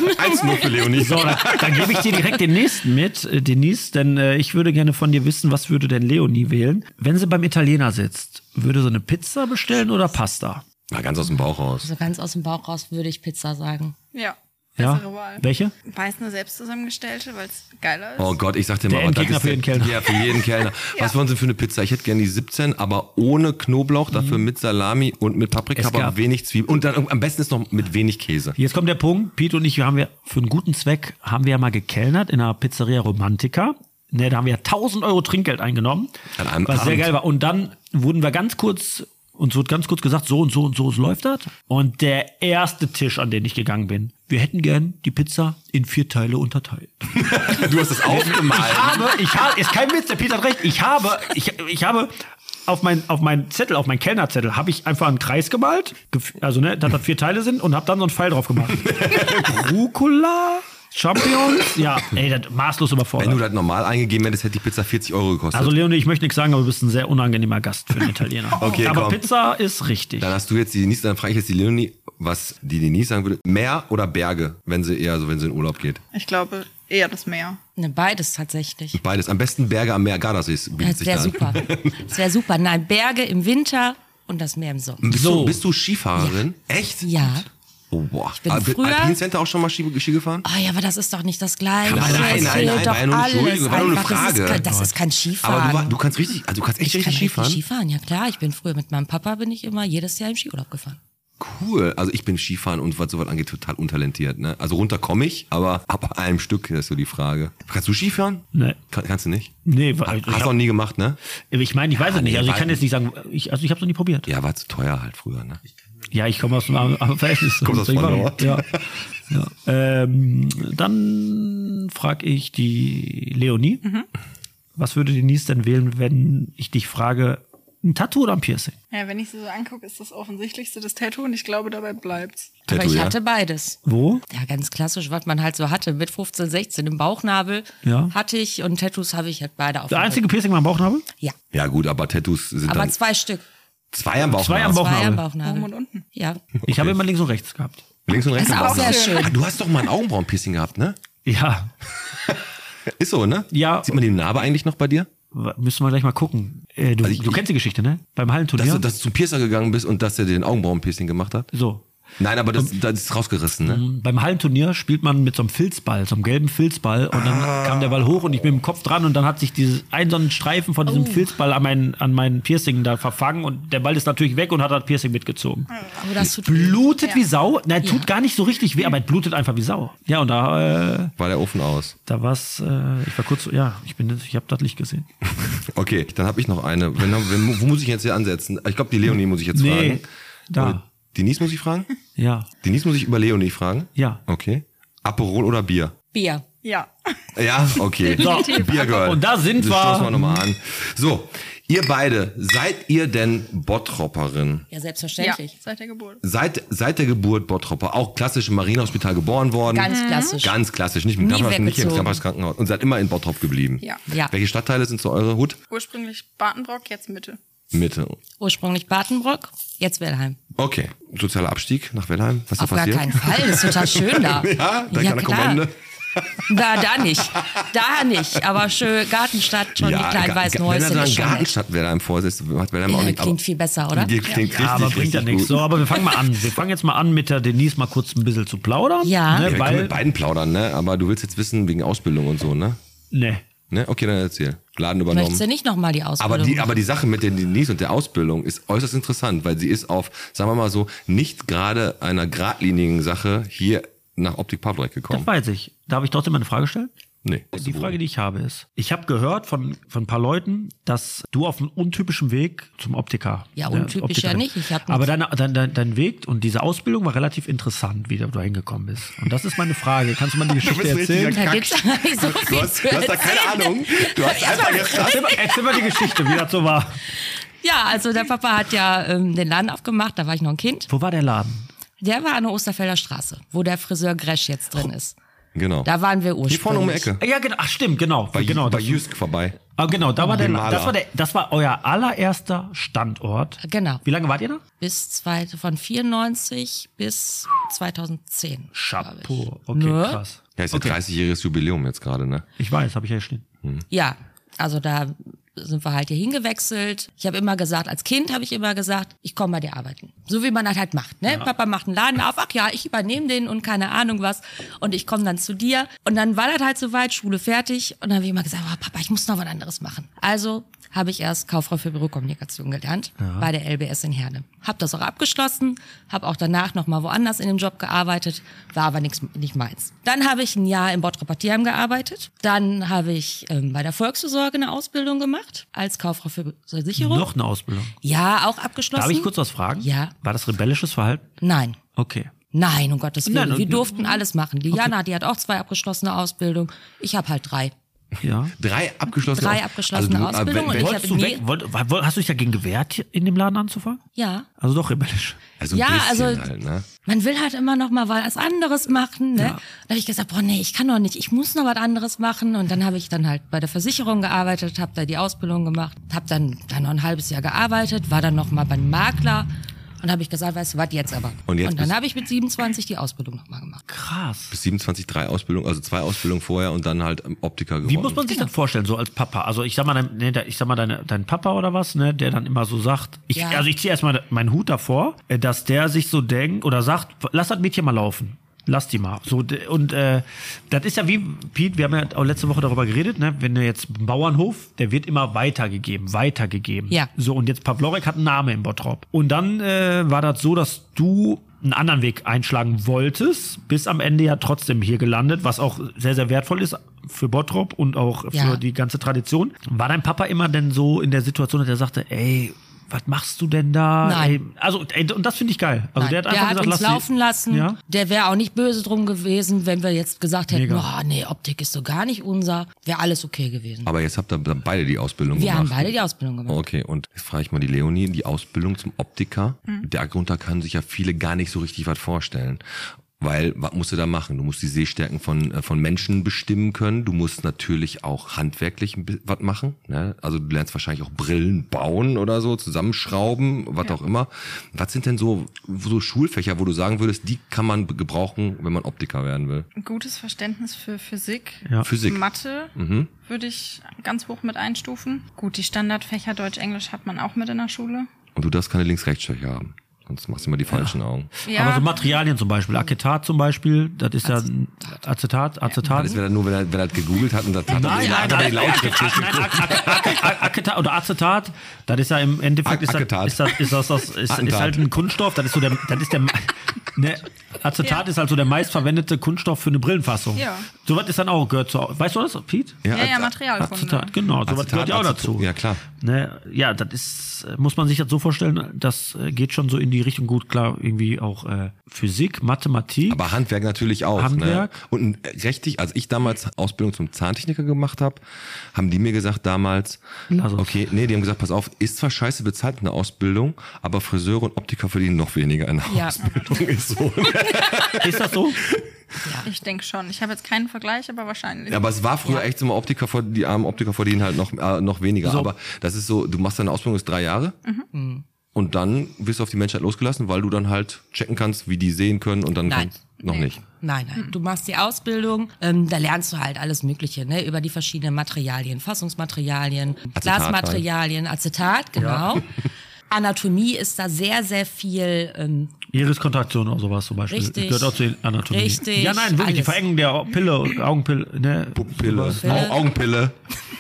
für Leonie. So, dann gebe ich dir direkt den nächsten mit, Denise, denn ich würde gerne von dir wissen, was würde denn Leonie wählen? Wenn sie beim Italiener sitzt, würde sie eine Pizza bestellen oder Pasta? Mal ganz aus dem Bauch raus. So ganz aus dem Bauch raus würde ich Pizza sagen. Ja. Ja? Bessere Wahl. Welche? Weiß eine selbst zusammengestellte, weil es geiler ist. Oh Gott, ich sag dir Der mal, was das Endgegner ist für jeden Kellner. Ja, für jeden Kellner. Was wollen Sie für eine Pizza? Ich hätte gerne die 17, aber ohne Knoblauch, dafür mit Salami und mit Paprika, Es aber gab- wenig Zwiebeln. Und dann am besten ist noch mit wenig Käse. Jetzt kommt der Punkt, Pete und ich, für einen guten Zweck haben wir ja mal gekellnert in einer Pizzeria Romantica. Ne, da haben wir 1.000 Euro Trinkgeld eingenommen, An einem was sehr Abend. geil war. Und dann wurden wir uns wurde ganz kurz gesagt, so und so und so läuft das. Und der erste Tisch, an den ich gegangen bin, wir hätten gern die Pizza in 4 Teile unterteilt. Du hast das aufgemalt. Ist kein Witz, der Peter hat recht. Ich habe auf meinen Zettel, auf meinen Kellnerzettel, habe ich einfach einen Kreis gemalt, also ne, dass das 4 Teile sind und habe dann so einen Pfeil drauf gemacht. Rucola, Champignons, ja, ey, das maßlos überfordert. Wenn du das normal eingegeben hättest, hätte die Pizza 40 Euro gekostet. Also Leonie, ich möchte nichts sagen, aber du bist ein sehr unangenehmer Gast für einen Italiener. Okay, aber komm. Pizza ist richtig. Dann hast du jetzt die Denise, dann frage ich jetzt die Leonie, was die Denise sagen würde. Meer oder Berge, wenn sie in Urlaub geht? Ich glaube eher das Meer. Ne, beides tatsächlich. Beides. Am besten Berge am Meer. Gardasee bietet Das sich wäre da an. super. Das wäre super. Nein, Berge im Winter und das Meer im Sommer. Bist, So. bist du Skifahrerin? Echt? Ja. Oh, boah. bin früher- Alpine Center auch schon mal Ski gefahren? Oh ja, aber das ist doch nicht das Gleiche. Nein, Es fehlt doch war ja nur eine alles. Entschuldigung, war nur eine Einfach, Frage. Das ist kein Skifahren. Aber du kannst richtig, also du kannst echt ich kann richtig richtig Skifahren? Skifahren, ja klar. Ich bin früher mit meinem Papa, bin ich immer jedes Jahr im Skiurlaub gefahren. Cool. Also ich bin Skifahren und was sowas angeht total untalentiert. Ne? Also runter komme ich, aber ab einem Stück ist so die Frage. Kannst du Skifahren? Nee. Kannst du nicht? Nee, Hast du auch nie gemacht, ne? ich meine, ich weiß es nicht. Also ich nee, kann jetzt nicht sagen, ich habe es noch nie probiert. Ja, war zu teuer halt früher, ne? Ja, ich komme aus einem Verhältnis. Kommst aus Vollnord? Ja. Ja. Dann frage ich die Leonie. Was würde Denise denn wählen, wenn ich dich frage, ein Tattoo oder ein Piercing? Ja, wenn ich sie so angucke, ist das offensichtlichste das Tattoo und ich glaube, dabei bleibt's. Aber Tattoo, ich ja? hatte beides. Wo? Ja, ganz klassisch, was man halt so hatte. Mit 15, 16 im Bauchnabel Ja. hatte ich und Tattoos habe ich halt beide auf Der dem einzige Rücken. Piercing war am Bauchnabel? Ja, Ja gut, aber Tattoos sind aber dann 2 Stück. 2 am Bauch. Zwei am 2 Bauchnabel. am Bauchnabel. Oben und unten. Ja. Ich habe immer links und rechts gehabt. Links und rechts Ist am auch Bauch. sehr schön. Ah, du hast doch mal ein Augenbrauenpiercing gehabt, ne? Ja. Ist so, ne? Ja. Sieht man die Narbe eigentlich noch bei dir? Müssen wir gleich mal gucken. Du kennst die Geschichte, ne? Beim Hallenturnier. Dass du zum Piercer gegangen bist und dass er dir den Augenbrauenpiercing gemacht hat? So. Nein, aber das ist rausgerissen, ne? Beim Hallenturnier spielt man mit so einem Filzball, so einem gelben Filzball und dann kam der Ball hoch und ich bin mit dem Kopf dran und dann hat sich ein so ein Streifen von diesem Filzball an mein Piercing da verfangen und der Ball ist natürlich weg und hat das Piercing mitgezogen. Aber das tut Blutet wie Sau. Nein, tut gar nicht so richtig weh, aber es blutet einfach wie Sau. Ja, und da War der Ofen aus. war's, ich war kurz, ich habe das Licht gesehen. Okay, dann habe ich noch eine. Wo muss ich jetzt hier ansetzen? Ich glaube, die Leonie muss ich jetzt fragen. Da. Oder Denise muss ich fragen? Ja. Denise muss ich über Leonie fragen? Ja. Okay. Aperol oder Bier? Bier. Ja. Ja, okay. Biergirl. Und da sind das wir. stoßen wir nochmal an. So, ihr beide, seid ihr denn Bottropperin? Ja, Ja, selbstverständlich. seit der Geburt. Seit der Geburt Bottropper, auch klassisch im Marienhospital geboren worden. Ganz klassisch. Ganz klassisch, nicht im Nie Krankenhaus, weggezogen. Krankenhaus. Und seid immer in Bottrop geblieben. Ja. Ja. Welche Stadtteile sind so eure Hut? Ursprünglich Bartenbrock, jetzt Mitte. Mitte. Ursprünglich Bartenbrock, jetzt Wellheim. Okay. Sozialer Abstieg nach Wellheim? Was ist Auf da gar passiert? keinen Fall, das ist total schön da. Ja, da ja, kann er klar. Kommande. Da nicht. Da nicht. Aber schön Gartenstadt, schon die kleinen weißen wenn er Häuschen. dann ist schon nett. Gartenstadt Wellheim vorsetzt, hat Wellheim auch Ja, nicht. klingt viel besser, oder? Klingt richtig, Ja, aber bringt ja richtig nichts. gut. So, aber wir fangen mal an. Wir fangen jetzt mal an mit der Denise mal kurz ein bisschen zu plaudern. Ja. Ne, Ja, wir können weil, mit beiden plaudern, ne? Aber du willst jetzt wissen, wegen Ausbildung und so, ne? ne. Ne? Okay, dann erzähl. Laden übernommen. Möchtest du nicht nochmal die Ausbildung Aber die Sache mit der Denise und der Ausbildung ist äußerst interessant, weil sie ist auf, sagen wir mal so, nicht gerade einer geradlinigen Sache hier nach Optik Pavlorek gekommen. Das weiß ich. Darf ich trotzdem eine Frage stellen? Nee. Die Frage, die ich habe, ist, ich habe gehört von ein paar Leuten, dass du auf einem untypischen Weg zum Optiker. Ja, untypisch ja nicht. Ich hab aber dein Weg und diese Ausbildung war relativ interessant, wie du da hingekommen bist. Und das ist meine Frage. Kannst du mal die Geschichte bist richtig erzählen? Da gibt's gar nicht so viel Du hast zu da keine erzählen. Ahnung. Du hast einfach jetzt Erzähl mal die Geschichte, wie das so war. Ja, also der Papa hat ja den Laden aufgemacht, da war ich noch ein Kind. Wo war der Laden? Der war an der Osterfelder Straße, wo der Friseur Gresch jetzt drin ist. Genau. Da waren wir Hier ursprünglich. vorne um die Ecke. Ja, genau. Ach, stimmt, genau. Bei das, Jysk vorbei. genau, da war Dem der, Maler. das war euer allererster Standort. Genau. Wie lange wart ihr da? Von 94 bis 2010. glaub ich. Chapeau. Okay, Ne? krass. Ja, ist ja 30-jähriges Jubiläum jetzt gerade, ne? Ich weiß, habe ich ja hier stehen. Ja, also da sind wir halt hier hingewechselt. Ich habe immer gesagt, als Kind habe ich immer gesagt, ich komme bei dir arbeiten. So wie man das halt macht, ne? Ja. Papa macht einen Laden auf, ach ja, ich übernehme den und keine Ahnung was. Und ich komme dann zu dir. Und dann war das halt soweit, Schule fertig. Und dann habe ich immer gesagt, oh, Papa, ich muss noch was anderes machen. Also habe ich erst Kauffrau für Bürokommunikation gelernt bei der LBS in Herne. Habe das auch abgeschlossen, habe auch danach noch mal woanders in dem Job gearbeitet, war aber nicht meins. Dann habe ich ein Jahr im Bottroper Tierheim gearbeitet. Dann habe ich bei der Volksvorsorge eine Ausbildung gemacht als Kauffrau für Versicherung. Noch eine Ausbildung. Ja, auch abgeschlossen. Darf ich kurz was fragen? Ja. War das rebellisches Verhalten? Nein. Okay. Nein, um Gottes Willen. Nein, Wir durften alles machen. Die Jana, die hat auch 2 abgeschlossene Ausbildungen. Ich habe halt 3. Ja. 3 abgeschlossene Ausbildungen. Und ich Wolltest du weg? Hast du dich dagegen gewehrt, in dem Laden anzufangen? Ja. Also doch rebellisch. Also ein Ja, bisschen also halt, ne? man will halt immer noch mal was anderes machen. Ne? Da habe ich gesagt, boah, nee, ich kann doch nicht, ich muss noch was anderes machen. Und dann habe ich dann halt bei der Versicherung gearbeitet, habe da die Ausbildung gemacht, habe dann noch ein halbes Jahr gearbeitet, war dann noch mal beim Makler Und habe ich gesagt, weißt du was, jetzt aber. Und dann habe ich mit 27 die Ausbildung nochmal gemacht. Krass. Bis 27 3 Ausbildungen, also 2 Ausbildungen vorher und dann halt Optiker geworden. Wie muss man sich das vorstellen, so als Papa? Also ich sag mal, dein Papa oder was, ne, der dann immer so sagt, ich ziehe erstmal meinen Hut davor, dass der sich so denkt oder sagt, lass das Mädchen mal laufen. Lass die mal. So, und das ist ja wie, Piet, wir haben ja auch letzte Woche darüber geredet, ne? Wenn du jetzt einen Bauernhof, der wird immer weitergegeben. Ja. So, und jetzt Pawlorek hat einen Namen im Bottrop. Und dann war das so, dass du einen anderen Weg einschlagen wolltest, bis am Ende ja trotzdem hier gelandet, was auch sehr, sehr wertvoll ist für Bottrop und auch für die ganze Tradition. War dein Papa immer denn so in der Situation, dass er sagte, ey, was machst du denn da? Nein. Und das finde ich geil. Also der hat einfach gesagt, uns laufen lassen. Ja? Der wäre auch nicht böse drum gewesen, wenn wir jetzt gesagt hätten, Optik ist so gar nicht unser. Wäre alles okay gewesen. Aber jetzt habt ihr dann beide die Ausbildung gemacht. Wir haben beide die Ausbildung gemacht. Okay, und jetzt frage ich mal die Leonie, die Ausbildung zum Optiker, darunter können sich ja viele gar nicht so richtig was vorstellen. Weil, was musst du da machen? Du musst die Sehstärken von Menschen bestimmen können. Du musst natürlich auch handwerklich was machen. Ne? Also du lernst wahrscheinlich auch Brillen bauen oder so, zusammenschrauben, was auch immer. Was sind denn so Schulfächer, wo du sagen würdest, die kann man gebrauchen, wenn man Optiker werden will? Ein gutes Verständnis für Physik. Ja. Physik. Mathe würde ich ganz hoch mit einstufen. Gut, die Standardfächer Deutsch, Englisch hat man auch mit in der Schule. Und du darfst keine Links-Rechts-Fächer haben. Sonst machst du immer die falschen Augen. Ja. Aber so Materialien zum Beispiel, Acetat zum Beispiel, das ist ja Acetat. Das wäre dann nur, wenn er halt gegoogelt hat und das hat Nein, Acetat oder Acetat, das ist ja im Endeffekt ist halt ein Kunststoff, Acetat ist halt so der meistverwendete Kunststoff für eine Brillenfassung. Ja. Sowas ist dann auch, gehört zu, weißt du das, Pete? Ja, Materialkunde. Acetat, genau, sowas gehört ja auch dazu. Ja, klar. Ne, ja, das ist, muss man sich das so vorstellen, das geht schon so in die Richtung, gut, klar, irgendwie auch Physik, Mathematik. Aber Handwerk natürlich auch. Handwerk. Ne? Und richtig, als ich damals Ausbildung zum Zahntechniker gemacht habe, haben die mir gesagt damals, die haben gesagt, pass auf, ist zwar scheiße bezahlt in der Ausbildung, aber Friseure und Optiker verdienen noch weniger in der Ausbildung. Ist so. Ist das so? Ja. Ich denke schon. Ich habe jetzt keinen Vergleich, aber wahrscheinlich. Ja, aber es war früher echt so, die armen Optiker verdienen halt noch weniger. So. Aber das ist so, du machst deine Ausbildung ist 3 Jahre. Und dann wirst du auf die Menschheit losgelassen, weil du dann halt checken kannst, wie die sehen können und dann nicht. Nein. Du machst die Ausbildung, da lernst du halt alles Mögliche, ne, über die verschiedenen Materialien, Fassungsmaterialien, Glasmaterialien, Acetat, genau. Ja. Anatomie ist da sehr, sehr viel. Iriskontraktion oder sowas zum Beispiel. Richtig. Gehört auch zur Anatomie. Richtig. Ja, nein, wirklich, alles. die Verengung der Augenpille, ne? Pupille, Augenpille.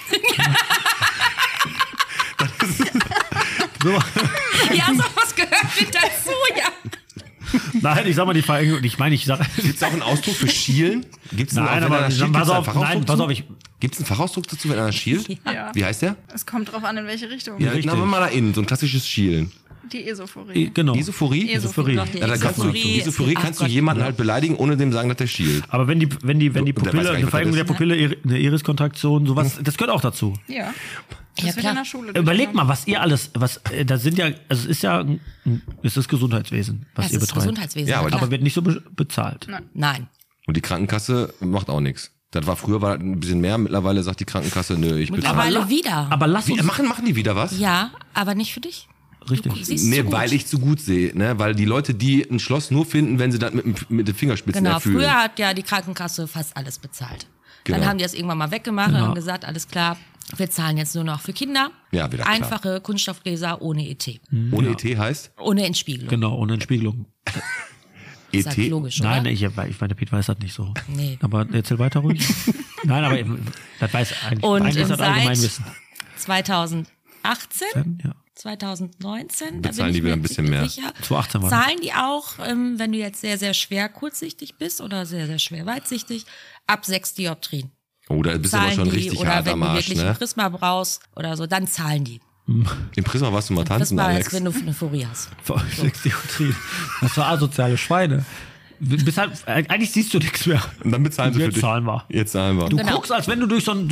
So. Ja, hast auch was gehört mit dazu, ja. Nein, ich sag mal die Verengung, Gibt es auch einen Ausdruck für Schielen? Gibt's nein, aber pass auf, Gibt es einen Fachausdruck dazu, wenn einer schielt? Ja. Wie heißt der? Es kommt drauf an, in welche Richtung. Ja, na, mal da innen, so ein klassisches Schielen. Die Esophorie. Genau. Esophorie? Esophorie. Ja, da kannst du jemanden halt beleidigen, ohne dem sagen, dass der schielt. Aber wenn die Pupille, eine Verengung der Pupille, eine Iriskontraktion, sowas, das gehört auch dazu. Ja. Das wird in der Schule. Überlegt mal, was ihr alles, da sind ja, also es ist Gesundheitswesen, was ihr betreut. Gesundheitswesen, ja, aber wird nicht so bezahlt. Nein. Und die Krankenkasse macht auch nichts. Früher war ein bisschen mehr, mittlerweile sagt die Krankenkasse, nö, ich bezahle. Mittlerweile wieder. Aber lass uns... Machen die wieder was? Ja, aber nicht für dich. Richtig. Nee, weil ich zu gut sehe, ne? Weil die Leute, die ein Schloss nur finden, wenn sie das mit den Fingerspitzen erfüllen. Früher hat ja die Krankenkasse fast alles bezahlt. Genau. Dann haben die das irgendwann mal weggemacht und haben gesagt, alles klar, wir zahlen jetzt nur noch für Kinder. Ja, wieder klar. Einfache Kunststoffgläser ohne ET. Ohne ET heißt? Ohne Entspiegelung. Genau, ohne Entspiegelung. Ist halt logisch, oder? Nein, ich meine, Piet weiß das nicht so. Nee. Aber erzähl weiter ruhig. Nein, aber das weiß eigentlich. Und eigentlich ist das Allgemeinwissen. 2018, Ja. 2019, bezahlen die wieder ein bisschen mehr. 2018 war das. Zahlen die auch, wenn du jetzt sehr, sehr schwer kurzsichtig bist oder sehr, sehr schwer weitsichtig, ab 6 Dioptrien. Oh, da bist du aber schon richtig hart am Arsch, oder wenn du wirklich ne? ein Prisma brauchst oder so, dann zahlen die. Im Prisma warst du mal tanzen, Prisma Alex. ist, wenn du eine Furie hast. Das war asoziale Schweine. Eigentlich siehst du nichts mehr. Und dann bezahlen sie für Jetzt dich. zahlen wir. Jetzt zahlen wir. Du guckst, als wenn du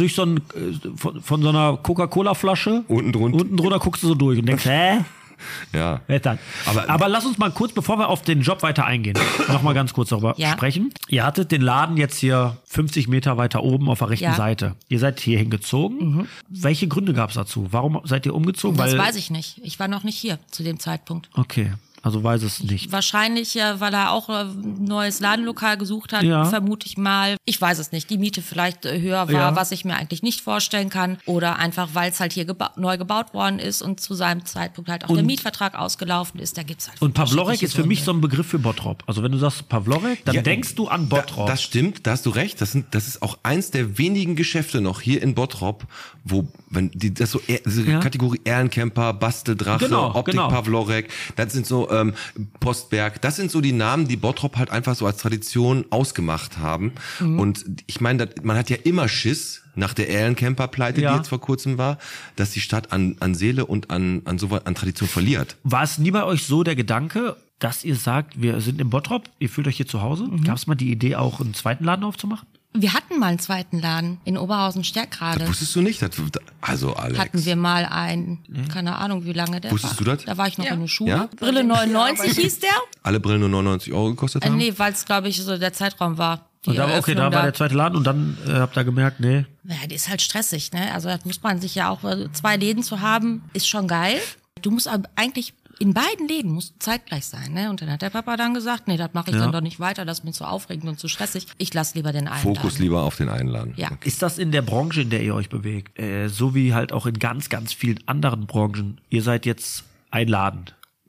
von so einer Coca-Cola-Flasche unten drunter guckst du so durch und denkst, hä? Ja. Aber lass uns mal kurz, bevor wir auf den Job weiter eingehen, noch mal ganz kurz darüber sprechen. Ihr hattet den Laden jetzt hier 50 Meter weiter oben auf der rechten Seite. Ihr seid hier hingezogen. Welche Gründe gab es dazu? Warum seid ihr umgezogen? Das weiß ich nicht. Ich war noch nicht hier zu dem Zeitpunkt. Okay. Also weiß es nicht. Wahrscheinlich, weil er auch ein neues Ladenlokal gesucht hat, Ja. vermute ich mal. Ich weiß es nicht. Die Miete vielleicht höher war, Ja. was ich mir eigentlich nicht vorstellen kann. Oder einfach, weil es halt hier neu gebaut worden ist und zu seinem Zeitpunkt halt auch der Mietvertrag ausgelaufen ist. Da gibt's halt Und Pavlorek unterschiedliche ist für mich so Gründe. ein Begriff für Bottrop. Also wenn du sagst Pavlorek, dann Ja, denkst du an Bottrop. Das stimmt, da hast du recht. Das ist auch eins der wenigen Geschäfte noch hier in Bottrop, wo, wenn die, das so, diese Ja. Kategorie Ehrencamper, Basteldrache, Genau, Optik genau. Pavlorek, das sind so, Postberg, das sind so die Namen, die Bottrop halt einfach so als Tradition ausgemacht haben. Und ich meine, man hat ja immer Schiss nach der Ehrencamper-Pleite, Ja. die jetzt vor kurzem war, dass die Stadt an Seele und an Tradition verliert. War es nie bei euch so der Gedanke, dass ihr sagt, wir sind in Bottrop, ihr fühlt euch hier zu Hause? Gab es mal die Idee, auch einen zweiten Laden aufzumachen? Wir hatten mal einen zweiten Laden in Oberhausen-Stärkrade. Wusstest du nicht? Also Alex. Hatten wir mal einen, keine Ahnung, wie lange der Wusstest war. du das? Da war ich noch in der Schule. Ja? Brille 99 hieß der? Alle Brillen nur 99 € gekostet haben? Nee, weil es, glaube ich, so der Zeitraum war. Die Und da, okay, Eröffnung da war der zweite Laden und dann habt ihr gemerkt, nee. Ja, die ist halt stressig, ne? Also da muss man sich ja auch, 2 Läden zu haben, ist schon geil. Du musst aber eigentlich in beiden Läden musst du zeitgleich sein, ne? Und dann hat der Papa dann gesagt, nee, das mache ich dann doch nicht weiter, das ist mir zu aufregend und zu stressig. Ich lasse lieber den einen Fokus Laden. lieber auf den einen Laden. Ja. Ist das in der Branche, in der ihr euch bewegt, so wie halt auch in ganz, ganz vielen anderen Branchen? Ihr seid jetzt ein Laden,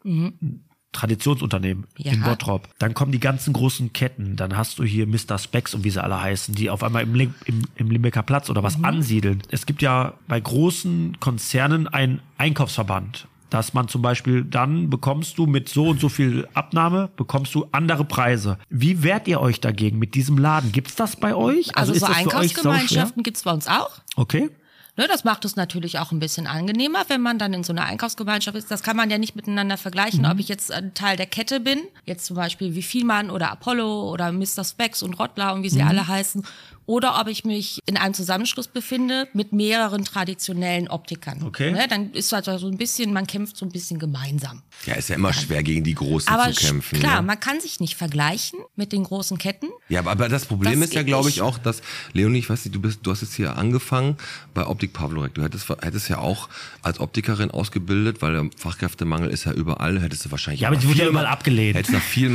ein Traditionsunternehmen Ja. in Bottrop. Dann kommen die ganzen großen Ketten. Dann hast du hier Mr. Specs und wie sie alle heißen, die auf einmal im Limbecker Platz oder was ansiedeln. Es gibt ja bei großen Konzernen einen Einkaufsverband. Dass man zum Beispiel, dann bekommst du mit so und so viel Abnahme, bekommst du andere Preise. Wie wehrt ihr euch dagegen mit diesem Laden? Gibt's das bei euch? Also ist so das für euch Einkaufsgemeinschaften gibt's bei uns auch. sauschwer? Okay. Ne, das macht es natürlich auch ein bisschen angenehmer, wenn man dann in so einer Einkaufsgemeinschaft ist. Das kann man ja nicht miteinander vergleichen, ob ich jetzt ein Teil der Kette bin, jetzt zum Beispiel wie Vielmann oder Apollo oder Mr. Specs und Rottler und wie sie alle heißen, oder ob ich mich in einem Zusammenschluss befinde mit mehreren traditionellen Optikern. Okay. Ne, dann ist halt so ein bisschen, man kämpft so ein bisschen gemeinsam. Ja, ist ja immer schwer, gegen die Großen Aber zu kämpfen. klar, ne? man kann sich nicht vergleichen mit den großen Ketten. Ja, aber das Problem Das ist ja, geht glaube ich, nicht. auch, dass, Leonie, ich weiß nicht, du hast jetzt hier angefangen bei Optik Pavlorek. Du hättest ja auch als Optikerin ausgebildet, weil der Fachkräftemangel ist ja überall, hättest du wahrscheinlich... Ja, aber nach die wurde ja Vielmann- überall abgelehnt. Hättest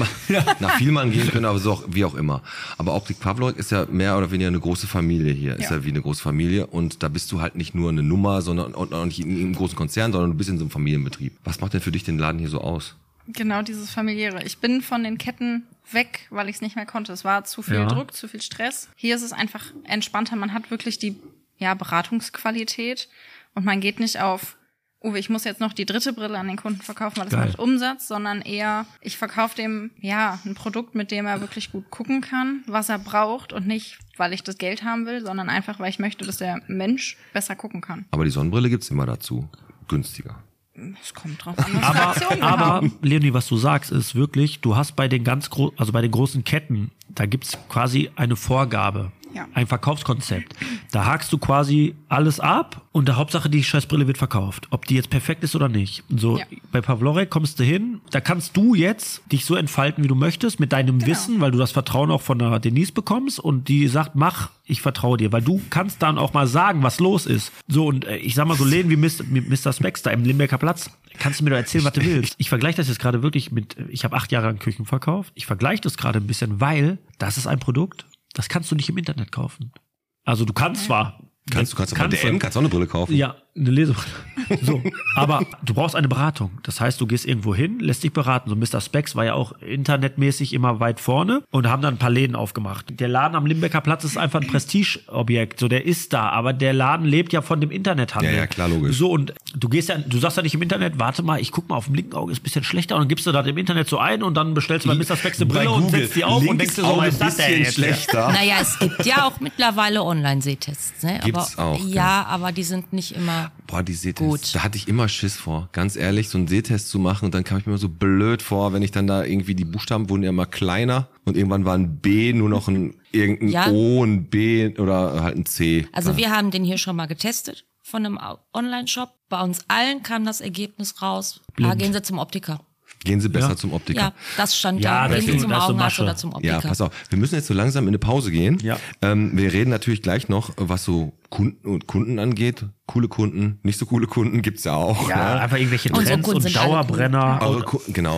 nach Vielmann gehen können, aber so auch, wie auch immer. Aber Optik Pavlorek ist ja mehr oder weniger eine große Familie hier. Ist ja wie eine große Familie und da bist du halt nicht nur eine Nummer, sondern und auch nicht in einem großen Konzern, sondern du bist in so einem Familienbetrieb. Was macht denn für dich den Laden hier so aus? Genau dieses Familiäre. Ich bin von den Ketten weg, weil ich es nicht mehr konnte. Es war zu viel Ja. Druck, zu viel Stress. Hier ist es einfach entspannter. Man hat wirklich die Beratungsqualität und man geht nicht auf, oh, ich muss jetzt noch die 3. Brille an den Kunden verkaufen, weil das Geil. macht Umsatz, sondern eher, ich verkaufe dem ein Produkt, mit dem er wirklich gut gucken kann, was er braucht und nicht, weil ich das Geld haben will, sondern einfach, weil ich möchte, dass der Mensch besser gucken kann. Aber die Sonnenbrille gibt's immer dazu. Günstiger. Es kommt drauf an, was für Aktionen wir Aber haben. Leonie, was du sagst, ist wirklich, du hast bei den bei den großen Ketten, da gibt's quasi eine Vorgabe. Ja. Ein Verkaufskonzept. Da hakst du quasi alles ab und der Hauptsache, die Scheißbrille wird verkauft. Ob die jetzt perfekt ist oder nicht. So, Ja. bei Pavlorek kommst du hin, da kannst du jetzt dich so entfalten, wie du möchtest, mit deinem Wissen, weil du das Vertrauen auch von der Denise bekommst und die sagt, mach, ich vertraue dir. Weil du kannst dann auch mal sagen, was los ist. So, und ich sag mal, so Läden wie Mr. Specs da im Limbecker Platz, kannst du mir doch erzählen, was du willst. Ich vergleiche das jetzt gerade wirklich mit, ich habe 8 Jahre lang Küchen verkauft. Ich vergleiche das gerade ein bisschen, weil das ist ein Produkt, das kannst du nicht im Internet kaufen. Also du kannst zwar... Du kannst auch bei DM, kannst auch eine Brille kaufen. Ja, eine Lesebrille. So. Aber du brauchst eine Beratung. Das heißt, du gehst irgendwo hin, lässt dich beraten. So Mr. Specs war ja auch internetmäßig immer weit vorne und haben dann ein paar Läden aufgemacht. Der Laden am Limbecker Platz ist einfach ein Prestigeobjekt. So, der ist da, aber der Laden lebt ja von dem Internethandel. Ja, klar, logisch. So, und du sagst ja nicht im Internet, warte mal, ich guck mal auf dem linken Auge, ist ein bisschen schlechter, und dann gibst du das im Internet so ein und dann bestellst du bei Mr. Specs eine Brille und setzt die auf und denkst dir so, was ist das denn jetzt? schlechter. Naja, es gibt ja auch mittlerweile Online-Sehtests. Ne? Gibt's aber, auch, Ja, aber die sind nicht immer... Boah, die Sehtests, Gut. da hatte ich immer Schiss vor. Ganz ehrlich, so einen Sehtest zu machen und dann kam ich mir immer so blöd vor, wenn ich dann da irgendwie, die Buchstaben wurden ja immer kleiner und irgendwann war ein B nur noch irgendein Ja. O, ein B oder halt ein C. Also wir haben den hier schon mal getestet von einem Online-Shop. Bei uns allen kam das Ergebnis raus. Gehen Sie zum Optiker. Gehen Sie besser Ja. zum Optiker. Ja, das stand Ja, da. Gehen Sie das zum ist so Augenarzt Masche. oder zum Optiker. Ja, pass auf. Wir müssen jetzt so langsam in eine Pause gehen. Ja. Wir reden natürlich gleich noch, was so Kunden und Kunden angeht. Coole Kunden, nicht so coole Kunden gibt's ja auch. Ja, ne? einfach irgendwelche Unsere Trends Kunden und sind alle cool. Dauerbrenner. Eure Kunden, genau.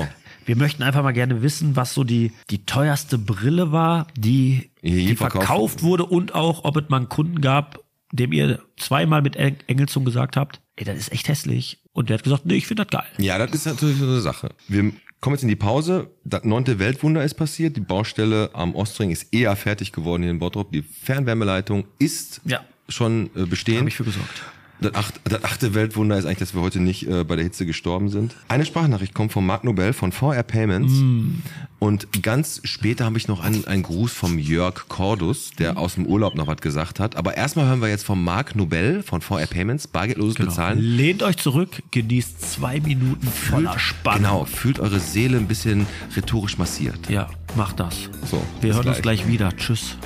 Wir möchten einfach mal gerne wissen, was so die teuerste Brille war, die verkauft wurde und auch, ob es mal einen Kunden gab, dem ihr zweimal mit Engelzungen gesagt habt, ey, das ist echt hässlich. Und der hat gesagt, nee, ich finde das geil. Ja, das ist natürlich so eine Sache. Wir kommen jetzt in die Pause. Das 9. Weltwunder ist passiert. Die Baustelle am Ostring ist eher fertig geworden hier in Bottrop. Die Fernwärmeleitung ist schon bestehend. Hab ich für gesorgt. Das 8. Weltwunder ist eigentlich, dass wir heute nicht bei der Hitze gestorben sind. Eine Sprachnachricht kommt von Marc Nobel von VR Payments. Und ganz später habe ich noch einen Gruß vom Jörg Cordus, der aus dem Urlaub noch was gesagt hat. Aber erstmal hören wir jetzt von Marc Nobel von VR Payments, bargeldloses Bezahlen. Lehnt euch zurück, genießt 2 Minuten voller Spannung. Genau, fühlt eure Seele ein bisschen rhetorisch massiert. Ja, macht das. So, wir hören uns gleich wieder. Tschüss.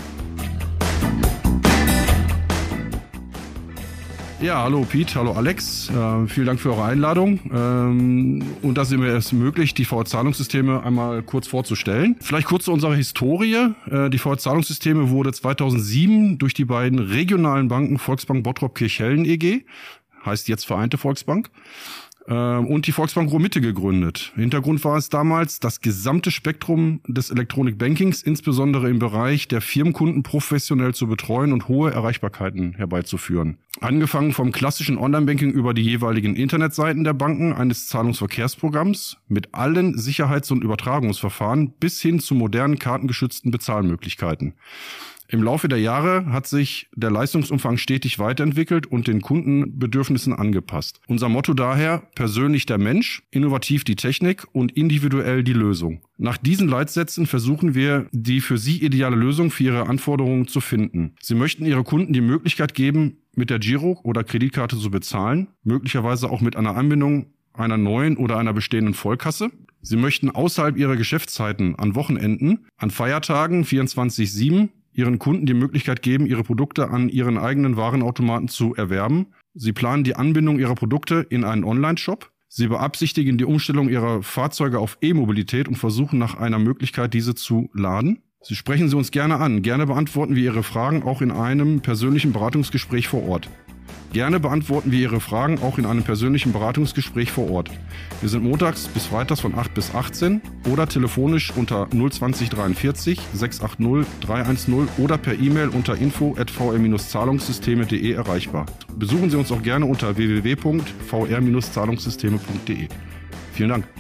Ja, hallo Piet, hallo Alex. Vielen Dank für eure Einladung. Und dass ihr mir es ermöglicht, die VR-Zahlungssysteme einmal kurz vorzustellen. Vielleicht kurz zu unserer Historie. Die VR-Zahlungssysteme wurde 2007 durch die beiden regionalen Banken Volksbank Bottrop-Kirchhellen e.G., heißt jetzt Vereinte Volksbank, und die Volksbank Ruhr-Mitte gegründet. Hintergrund war es damals, das gesamte Spektrum des Electronic Bankings, insbesondere im Bereich der Firmenkunden, professionell zu betreuen und hohe Erreichbarkeiten herbeizuführen. Angefangen vom klassischen Online-Banking über die jeweiligen Internetseiten der Banken, eines Zahlungsverkehrsprogramms mit allen Sicherheits- und Übertragungsverfahren bis hin zu modernen kartengeschützten Bezahlmöglichkeiten. Im Laufe der Jahre hat sich der Leistungsumfang stetig weiterentwickelt und den Kundenbedürfnissen angepasst. Unser Motto daher: persönlich der Mensch, innovativ die Technik und individuell die Lösung. Nach diesen Leitsätzen versuchen wir, die für Sie ideale Lösung für Ihre Anforderungen zu finden. Sie möchten Ihre Kunden die Möglichkeit geben, mit der Giro- oder Kreditkarte zu bezahlen, möglicherweise auch mit einer Anbindung einer neuen oder einer bestehenden Vollkasse. Sie möchten außerhalb Ihrer Geschäftszeiten an Wochenenden, an Feiertagen 24/7 Ihren Kunden die Möglichkeit geben, ihre Produkte an ihren eigenen Warenautomaten zu erwerben. Sie planen die Anbindung ihrer Produkte in einen Online-Shop. Sie beabsichtigen die Umstellung ihrer Fahrzeuge auf E-Mobilität und versuchen nach einer Möglichkeit, diese zu laden. Sie sprechen Sie uns gerne an. Gerne beantworten wir Ihre Fragen auch in einem persönlichen Beratungsgespräch vor Ort. Gerne beantworten wir Ihre Fragen auch in einem persönlichen Beratungsgespräch vor Ort. Wir sind montags bis freitags von 8 bis 18 oder telefonisch unter 020 43 680 310 oder per E-Mail unter info@vr-zahlungssysteme.de erreichbar. Besuchen Sie uns auch gerne unter www.vr-zahlungssysteme.de. Vielen Dank.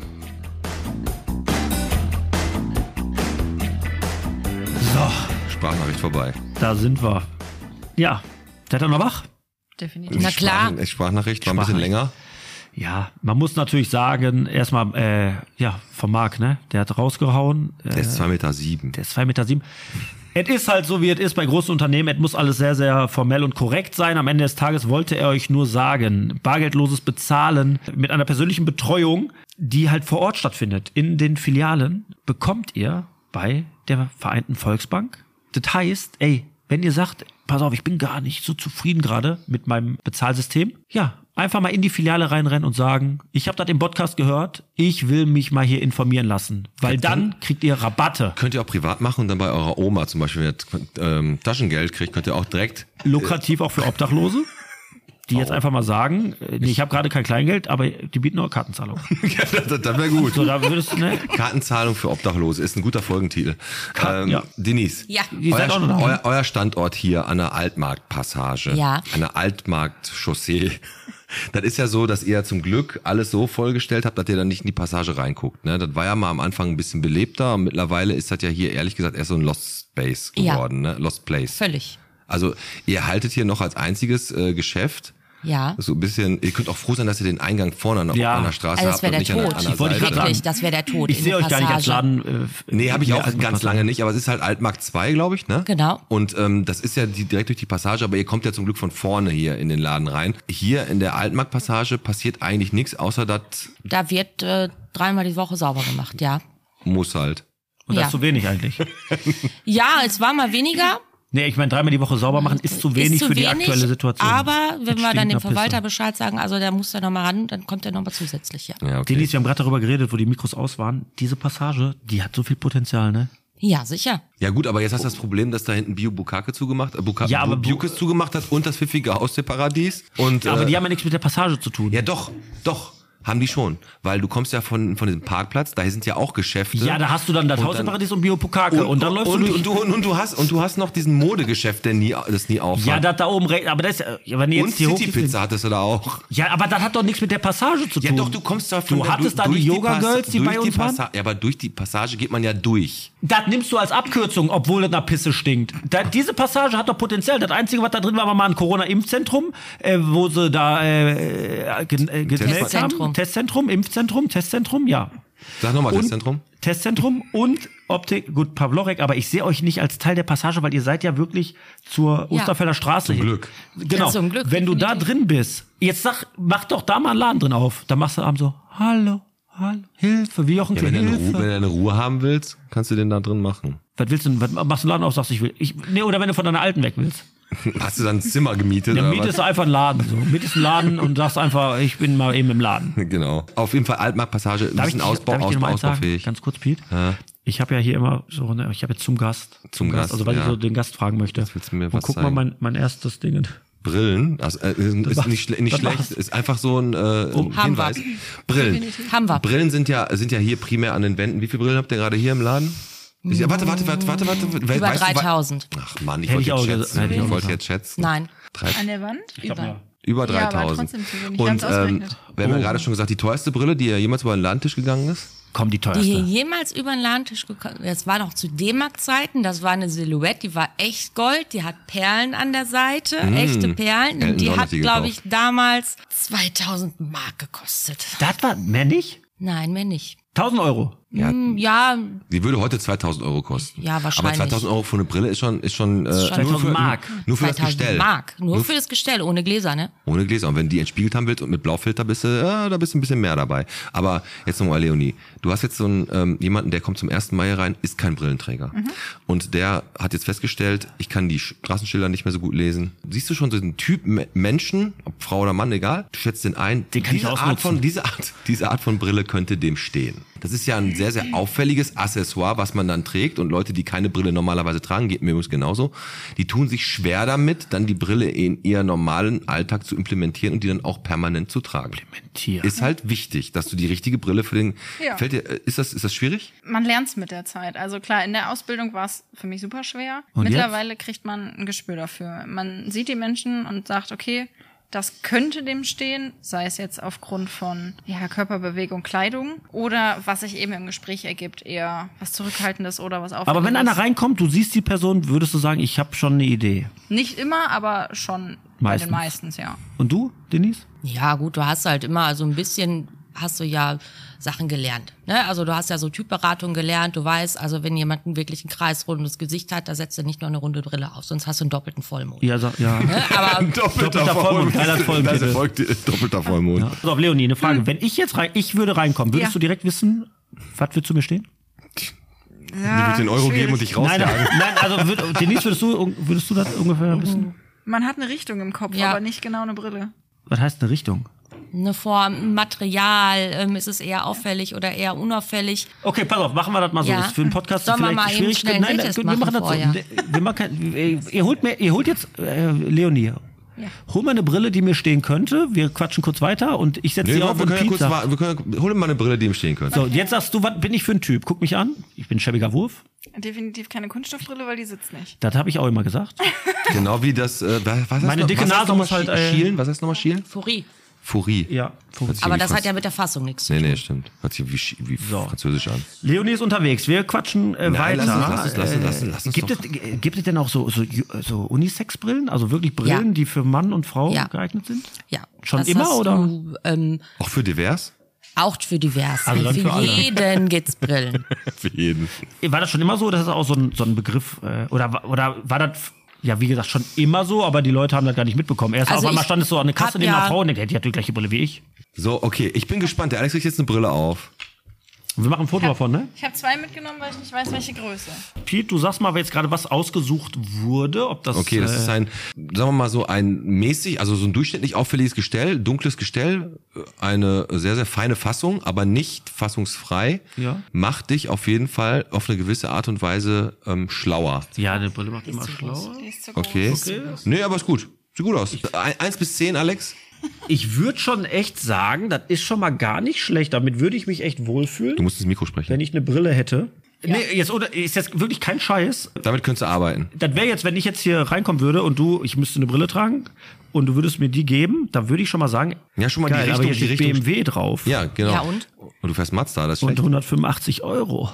So, Sprachnachricht vorbei. da sind wir. Ja, seid ihr noch wach? Definitiv. Na klar. Sprachnachricht war ein bisschen länger. Ja, man muss natürlich sagen, erstmal, von Marc, ne? Der hat rausgehauen. Der ist 2,7 Meter. Der ist 2,7 Meter. Es ist halt so, wie es ist bei großen Unternehmen. Es muss alles sehr, sehr formell und korrekt sein. Am Ende des Tages wollte er euch nur sagen, bargeldloses Bezahlen mit einer persönlichen Betreuung, die halt vor Ort stattfindet, in den Filialen, bekommt ihr bei der Vereinten Volksbank. Das heißt, wenn ihr sagt, pass auf, ich bin gar nicht so zufrieden gerade mit meinem Bezahlsystem, ja, einfach mal in die Filiale reinrennen und sagen, ich habe das im Podcast gehört, ich will mich mal hier informieren lassen, weil dann kriegt ihr Rabatte. Könnt ihr auch privat machen und dann bei eurer Oma zum Beispiel Taschengeld kriegt, könnt ihr auch direkt... Lukrativ auch für Obdachlose, die jetzt einfach mal sagen, ich habe gerade kein Kleingeld, aber die bieten nur Kartenzahlung. das wäre gut. So, da würdest, ne? Kartenzahlung für Obdachlose ist ein guter Folgentitel. Ja. Denise, Ja. Die seid auch noch da. euer Standort hier an der Altmarktpassage, Ja. an der Altmarktchaussee, das ist ja so, dass ihr zum Glück alles so vollgestellt habt, dass ihr dann nicht in die Passage reinguckt. Ne? Das war ja mal am Anfang ein bisschen belebter und mittlerweile ist das ja hier ehrlich gesagt erst so ein Lost Space geworden, ne? Lost Place. Völlig. Also ihr haltet hier noch als einziges Geschäft. Ja. So ein bisschen, ihr könnt auch froh sein, dass ihr den Eingang vorne an der Straße Also das habt wäre und der nicht an Tod. der anderen Wollte ich Seite. grad Wirklich, das wäre der Tod. Ich in sehe der euch gar nicht als Passage. Laden. Nee, habe ich auch Alten ganz Passage. lange nicht, aber es ist halt Altmarkt 2, glaube ich, ne? Genau. Und das ist ja direkt durch die Passage, aber ihr kommt ja zum Glück von vorne hier in den Laden rein. Hier in der Altmarktpassage passiert eigentlich nichts, außer das Da wird 3-mal die Woche sauber gemacht, ja. muss halt. Und das Ja. ist zu wenig eigentlich. Ja, es war mal weniger. Nee, ich meine, 3-mal die Woche sauber machen ist zu wenig Ist zu für die wenig, aktuelle Situation. Aber wenn wir dann dem Stinkt nach Verwalter Pisse. Bescheid sagen, also der muss da nochmal ran, dann kommt der nochmal zusätzlich, ja. Ja, okay. Denise, wir haben gerade darüber geredet, wo die Mikros aus waren. Diese Passage, die hat so viel Potenzial, ne? Ja, sicher. Ja gut, aber jetzt hast du das Problem, dass da hinten Bio Bukake zugemacht, Ja, aber Bukes zugemacht hat und das pfiffige Haus der Paradies. Und, Aber die haben ja nichts mit der Passage zu tun. ja doch. haben die schon. Weil du kommst ja von diesem Parkplatz, da sind ja auch Geschäfte. Ja, da hast du dann das Und Haus im dann- Paradies und Biopokake und dann läufst du durch. Und du hast noch diesen Modegeschäft, das nie aufhat. Ja, das da oben rechts, aber das ist, ja, wenn du jetzt und hier City Pizza hattest du da auch. Ja, aber das hat doch nichts mit der Passage zu tun. Ja doch, du kommst da Du hattest da die Yoga-Girls, die bei uns waren? Ja, aber durch die Passage geht man ja durch. Das nimmst du als Abkürzung, obwohl das nach Pisse stinkt. Diese Passage hat doch Potenzial. Das Einzige, was da drin war mal ein Corona-Impfzentrum, wo sie da Testzentrum. Testzentrum, ja. Sag nochmal, Und- das Zentrum. Testzentrum und Optik, gut, Pavlorek, aber ich sehe euch nicht als Teil der Passage, weil ihr seid ja wirklich zur Osterfelder Straße hin. Glück. Genau. Ja, zum Glück, Wenn du da drin bist, jetzt mach doch da mal einen Laden drin auf. Dann machst du abends so, hallo, Hilfe, wie Jochen Ja, wenn, Hilfe. wenn du eine Ruhe haben willst, kannst du den da drin machen. Was willst du, was machst du einen Laden auf, sagst du, oder wenn du von deiner Alten weg willst. Hast du dann ein Zimmer gemietet? Dann oder mietest du einfach einen Laden. So. Mietest einen Laden und sagst einfach, ich bin mal eben im Laden. was? Genau. Auf jeden Fall Altmarktpassage, ein bisschen darf ich dir noch mal eins sagen? ausbaufähig. Ganz kurz, Piet. Ja. Ich habe ja hier immer so, ich habe jetzt zum Gast. Also weil ich so den Gast fragen möchte. willst du mir und was guck zeigen? mal mein erstes Ding. Brillen, also, ist nicht was schlecht, machst? ist einfach so ein Haben Hinweis. wir. Brillen. Haben wir. Brillen sind ja hier primär an den Wänden. Wie viele Brillen habt ihr gerade hier im Laden? Warte. Über 3000. Ach Mann, ich Hätte wollte ich auch jetzt gesagt, schätzen. hätte ich Ich auch wollte gesagt. jetzt schätzen. Nein. An der Wand? Über Ja, aber 3000. trotzdem zu wenig. Und Wir haben's ausgerechnet. wir haben ja gerade schon gesagt, die teuerste Brille, die ja jemals über den Ladentisch gegangen ist. Komm, die Die hier teuerste. jemals über den Ladentisch gekommen, das war noch zu D-Mark-Zeiten, das war eine Silhouette, die war echt Gold, die hat Perlen an der Seite, echte Perlen. Elton Und die John hat, hat die glaube ich, gekauft. damals 2000 Mark gekostet. Das war mehr nicht? Nein, mehr nicht. 1000 Euro. Ja, Die würde heute 2000 Euro kosten. Ja, wahrscheinlich. Aber 2000 Euro für eine Brille ist schon 2000 Mark. Nur für das 2000 Gestell. Mark. Nur für das Gestell, ohne Gläser, ne? Ohne Gläser. Und wenn die entspiegelt haben willst und mit Blaufilter bist du, da bist du ein bisschen mehr dabei. Aber jetzt nochmal, Leonie. Du hast jetzt so einen, jemanden, der kommt zum 1. Mai rein, ist kein Brillenträger. Und der hat jetzt festgestellt, ich kann die Straßenschilder nicht mehr so gut lesen. Siehst du schon so einen Typ Menschen, ob Frau oder Mann, egal, du schätzt den ein. Den kann ich ausnutzen. Diese Art von Brille könnte dem stehen. Das ist ja ein sehr, sehr auffälliges Accessoire, was man dann trägt. Und Leute, die keine Brille normalerweise tragen, geht mir übrigens genauso, die tun sich schwer damit, dann die Brille in ihren normalen Alltag zu implementieren und die dann auch permanent zu tragen. Ist halt wichtig, dass du die richtige Brille für den... Ja. Fällt dir, ist das schwierig? Man lernt's mit der Zeit. Also klar, in der Ausbildung war es für mich super schwer. Und Mittlerweile kriegt man ein Gespür dafür. Man sieht die Menschen und sagt, okay, das könnte dem stehen, sei es jetzt aufgrund von Körperbewegung, Kleidung oder was sich eben im Gespräch ergibt, eher was Zurückhaltendes oder was Auffälliges. Aber wenn einer reinkommt, du siehst die Person, würdest du sagen, ich habe schon eine Idee. Nicht immer, aber schon bei den meistens, ja. Und du, Denise? Ja, gut, du hast halt immer so ein bisschen, hast du ja Sachen gelernt. Ne? Also du hast ja so Typberatung gelernt, du weißt, also wenn jemand einen wirklichen kreisrundes Gesicht hat, da setzt er nicht nur eine runde Brille auf, sonst hast du einen doppelten Vollmond. Ja, ja. Ne? Aber Doppelter Vollmond, geiler Vollmond. Das erfolgt doppelter Vollmond. Ja. Pass auf, Leonie, eine Frage. Wenn ich jetzt ich würde reinkommen, würdest Ja. du direkt wissen, was wird zu mir stehen? Die wird den Euro geben und dich Nein, rausjagen. nein, also Denise, würdest du das ungefähr wissen? Man hat eine Richtung im Kopf, Ja. aber nicht genau eine Brille. Was heißt eine Richtung? eine Form, ein Material, ist es eher auffällig oder eher unauffällig? Okay, pass auf, machen wir das mal so. Ja. Das ist für einen Podcast Sollen wir vielleicht mal eben schwierig. schnell einen Nein, Sehtest wir machen machen das so. vorher? Wir machen, ihr holt jetzt, Leonie, hol mal eine Brille, die mir stehen könnte. Wir quatschen kurz weiter und ich setze sie auf und Piet sagt, hol mal eine Brille, die ihm stehen könnte. so, jetzt sagst du, was bin ich für ein Typ? Guck mich an. Ich bin ein schäbiger Wurf. Definitiv keine Kunststoffbrille, weil die sitzt nicht. Das habe ich auch immer gesagt. Genau wie das, was heißt Meine dicke Nase muss halt, Schielen? Was heißt nochmal Schielen? Furie. Furie. Ja. Hört sich Aber wie das Franz- hat ja mit der Fassung nichts zu tun. Nee, stimmt. Hört sich wie So. Französisch an. Leonie ist unterwegs. Wir quatschen weiter. lass uns Gibt doch. es denn auch so Unisex-Brillen? Also wirklich Brillen, Ja. die für Mann und Frau Ja. geeignet sind? Ja. Schon Das immer, hast oder? Du, Auch für divers? auch für divers. Also dann für alle. jeden gibt's Brillen. Für jeden. War das schon immer so? Das ist auch so ein Begriff. Oder war das, ja, wie gesagt, schon immer so, aber die Leute haben das gar nicht mitbekommen. Erst Also auf einmal ich stand es so an der Kasse hab neben einer ja- Frau und denkt, die hat die gleiche Brille wie ich. So, okay, ich bin gespannt. Der Alex kriegt jetzt eine Brille auf. Und wir machen ein Foto davon, ne? Ich habe 2 mitgenommen, weil ich nicht weiß, welche Größe. Pete, du sagst mal, wer jetzt gerade was ausgesucht wurde, ob das. Okay, das ist ein, sagen wir mal so ein mäßig, also so ein durchschnittlich auffälliges Gestell, dunkles Gestell, eine sehr, sehr feine Fassung, aber nicht fassungsfrei. Ja. Macht dich auf jeden Fall auf eine gewisse Art und Weise schlauer. Ja, eine Brille macht immer schlauer. Die ist zu groß. Okay. Nee, aber ist gut. Sieht gut aus. 1 bis 10, Alex? Ich würde schon echt sagen, das ist schon mal gar nicht schlecht. Damit würde ich mich echt wohlfühlen, Du musst ins Mikro sprechen. wenn ich eine Brille hätte. Nee, ist jetzt wirklich kein Scheiß. Damit könntest du arbeiten. Das wäre jetzt, wenn ich jetzt hier reinkommen würde und ich müsste eine Brille tragen und du würdest mir die geben, dann würde ich schon mal sagen, Ja, schon mal geil, die aber Richtung. hier steht BMW drauf. Ja, genau. Ja, und? du fährst Mazda, das ist Und schlecht. 185 Euro.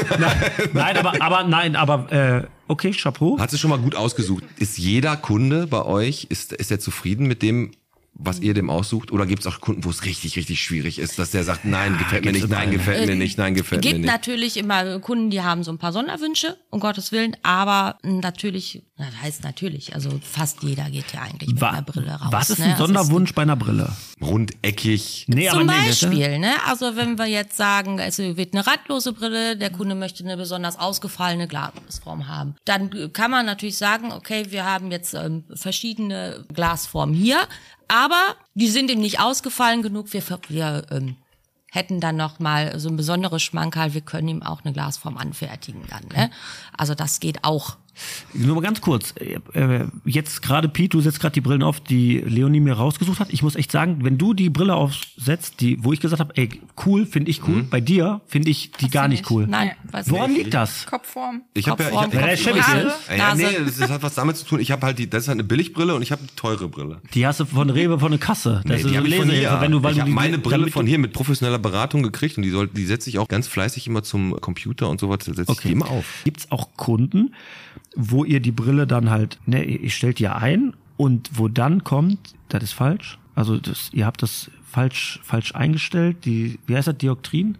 Nein, aber okay, Chapeau. Hat sich schon mal gut ausgesucht. Ist jeder Kunde bei euch, ist er zufrieden mit dem, was ihr dem aussucht? Oder gibt es auch Kunden, wo es richtig, richtig schwierig ist, dass der sagt, nein, gefällt mir nicht, nein, gefällt mir nicht, nein, gefällt mir Gibt nicht? natürlich immer Kunden, die haben so ein paar Sonderwünsche, um Gottes Willen, aber natürlich, das heißt natürlich, also fast jeder geht ja eigentlich mit einer Brille raus. Was ist ne? ein Also Sonderwunsch bei einer Brille? Rundeckig. Nee, Zum weißt du? Beispiel, ne? Also wenn wir jetzt sagen, es wird eine randlose Brille, der Kunde möchte eine besonders ausgefallene Glasform haben, dann kann man natürlich sagen, okay, wir haben jetzt verschiedene Glasformen hier, aber die sind ihm nicht ausgefallen genug. Wir hätten dann noch mal so ein besonderes Schmankerl, wir können ihm auch eine Glasform anfertigen dann. Ne? Also das geht auch. Nur mal ganz kurz. Jetzt gerade, Piet, du setzt gerade die Brillen auf, die Leonie mir rausgesucht hat. Ich muss echt sagen, wenn du die Brille aufsetzt, wo ich gesagt habe, ey, cool, finde ich cool. Bei dir finde ich die gar nicht cool. Nein, weiß Woran nicht. liegt das? Kopfform. Ich habe Kopfform, Weil der schäbig Haare, ist. ja, Nase. nee, das hat was damit zu tun. Ich habe halt das ist halt eine Billigbrille und ich habe eine teure Brille. Die hast du von Rewe von der Kasse. Das Nee, ist die so habe ich von Lesehilfe. hier. Wenn du, weil Ich du habe die- meine Brille damit von du- hier mit professioneller Beratung gekriegt und die setze ich auch ganz fleißig immer zum Computer und sowas, setze ich die immer auf. Gibt's auch Kunden, wo ihr die Brille dann halt, ne, ihr stellt die ein und wo dann kommt, das ist falsch. Also ihr habt das falsch eingestellt. Wie heißt das, Dioptrien?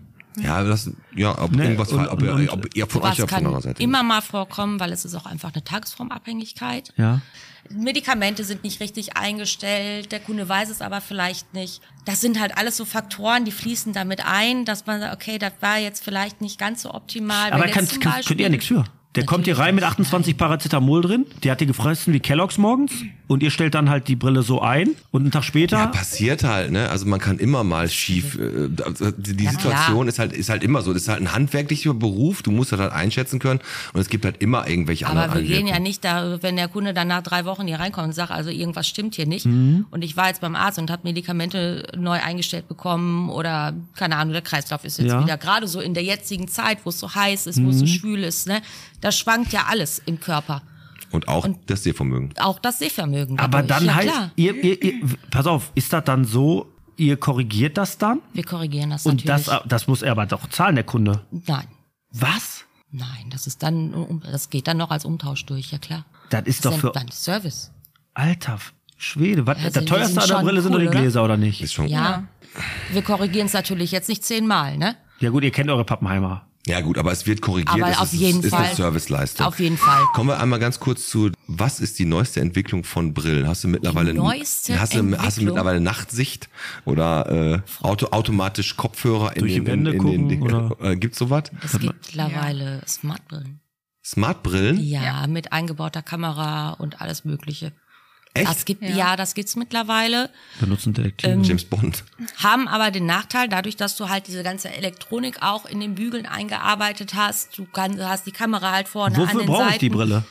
Ob Nee, irgendwas, und- ob ihr von Sowas euch oder von kann eurer Seite. immer mal vorkommen, weil es ist auch einfach eine Tagesformabhängigkeit. Ja. Medikamente sind nicht richtig eingestellt, der Kunde weiß es aber vielleicht nicht. Das sind halt alles so Faktoren, die fließen damit ein, dass man sagt, okay, das war jetzt vielleicht nicht ganz so optimal. Aber Wenn jetzt zum könnt Beispiel- ihr nichts für. Der kommt hier rein mit 28 Paracetamol drin, der hat die gefressen wie Kellogg's morgens und ihr stellt dann halt die Brille so ein und einen Tag später... Ja, passiert halt, ne? Also man kann immer mal schief. Die Situation ist halt immer so. Das ist halt ein handwerklicher Beruf. Du musst das halt einschätzen können. Und es gibt halt immer irgendwelche anderen Aber wir gehen ja Einwirkungen. nicht da, wenn der Kunde dann nach 3 Wochen hier reinkommt und sagt, also irgendwas stimmt hier nicht. Und ich war jetzt beim Arzt und habe Medikamente neu eingestellt bekommen oder keine Ahnung, der Kreislauf ist jetzt Ja. wieder gerade so in der jetzigen Zeit, wo es so heiß ist, wo es so schwül ist, ne? Da schwankt ja alles im Körper. Und auch das Sehvermögen. Auch das Sehvermögen. Aber dadurch. dann ja, halt, klar. ihr, pass auf, ist das dann so, ihr korrigiert das dann? Wir korrigieren das Und natürlich. das muss er aber doch zahlen, der Kunde. Nein. Was? Nein, das ist dann, das geht dann noch als Umtausch durch, ja klar. Das ist doch ja für... dann Service. Alter Schwede, was, Ja, der sind- die teuerste sind an der schon Brille sind doch die cool, oder? Gläser, oder nicht? Ist schon Ja. Wir korrigieren es natürlich jetzt nicht 10-mal, ne? Ja gut, ihr kennt eure Pappenheimer. Ja gut, aber es wird korrigiert. Aber es auf ist, jeden ist Fall. eine Serviceleistung. Auf jeden Fall. Kommen wir einmal ganz kurz zu, was ist die neueste Entwicklung von Brillen? Hast du mittlerweile neueste hast du Entwicklung? mittlerweile Nachtsicht oder automatisch Kopfhörer in Durch die den Wände gucken, oder? Gibt's sowas? Es gibt mittlerweile Smartbrillen. Smartbrillen? Ja, mit eingebauter Kamera und alles Mögliche. Echt? Das gibt's mittlerweile. Benutzen Detektive. James Bond. Haben aber den Nachteil, dadurch, dass du halt diese ganze Elektronik auch in den Bügeln eingearbeitet hast, hast die Kamera halt vorne an Wofür den brauche Seiten. ich die Brille?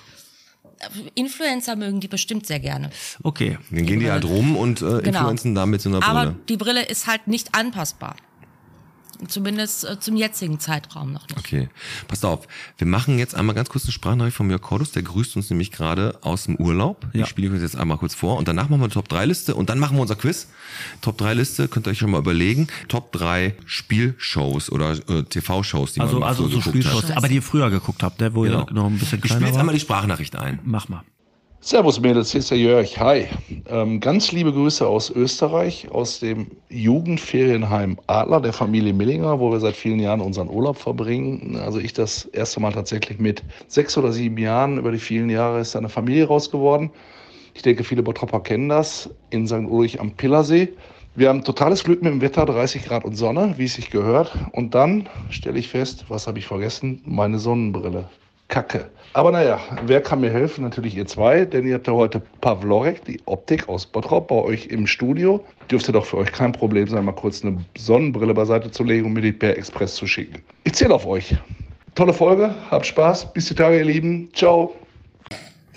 Influencer mögen die bestimmt sehr gerne. Okay. Dann gehen die halt rum und influenzen damit so einer Aber Brille. die Brille ist halt nicht anpassbar. Zumindest zum jetzigen Zeitraum noch nicht. Okay, passt auf. Wir machen jetzt einmal ganz kurz eine Sprachnachricht von Jörg Cordus, der grüßt uns nämlich gerade aus dem Urlaub. Ja. Ich spiele euch jetzt einmal kurz vor und danach machen wir eine Top-3-Liste und dann machen wir unser Quiz. Top-3-Liste könnt ihr euch schon mal überlegen. Top 3 Spielshows oder TV-Shows, die man mal Also früher so geguckt hat. Spielshows, aber die ihr früher geguckt habt, ne, wo Genau. ihr noch ein bisschen Ich spiele kleiner jetzt war. einmal die Sprachnachricht ein. Mach mal. Servus Mädels, hier ist der Jörg. Hi. Ganz liebe Grüße aus Österreich, aus dem Jugendferienheim Adler der Familie Millinger, wo wir seit vielen Jahren unseren Urlaub verbringen. Also ich das erste Mal tatsächlich mit 6 oder 7 Jahren. Über die vielen Jahre ist da eine Familie raus geworden. Ich denke, viele Bottropper kennen das. In St. Ulrich am Pillersee. Wir haben totales Glück mit dem Wetter, 30 Grad und Sonne, wie es sich gehört. Und dann stelle ich fest, was habe ich vergessen? Meine Sonnenbrille. Kacke. Aber naja, wer kann mir helfen? Natürlich ihr zwei, denn ihr habt ja heute Pavlorek, die Optik aus Bottrop, bei euch im Studio. Dürfte doch für euch kein Problem sein, mal kurz eine Sonnenbrille beiseite zu legen und mir die per Express zu schicken. Ich zähle auf euch. Tolle Folge, habt Spaß, bis die Tage, ihr Lieben. Ciao.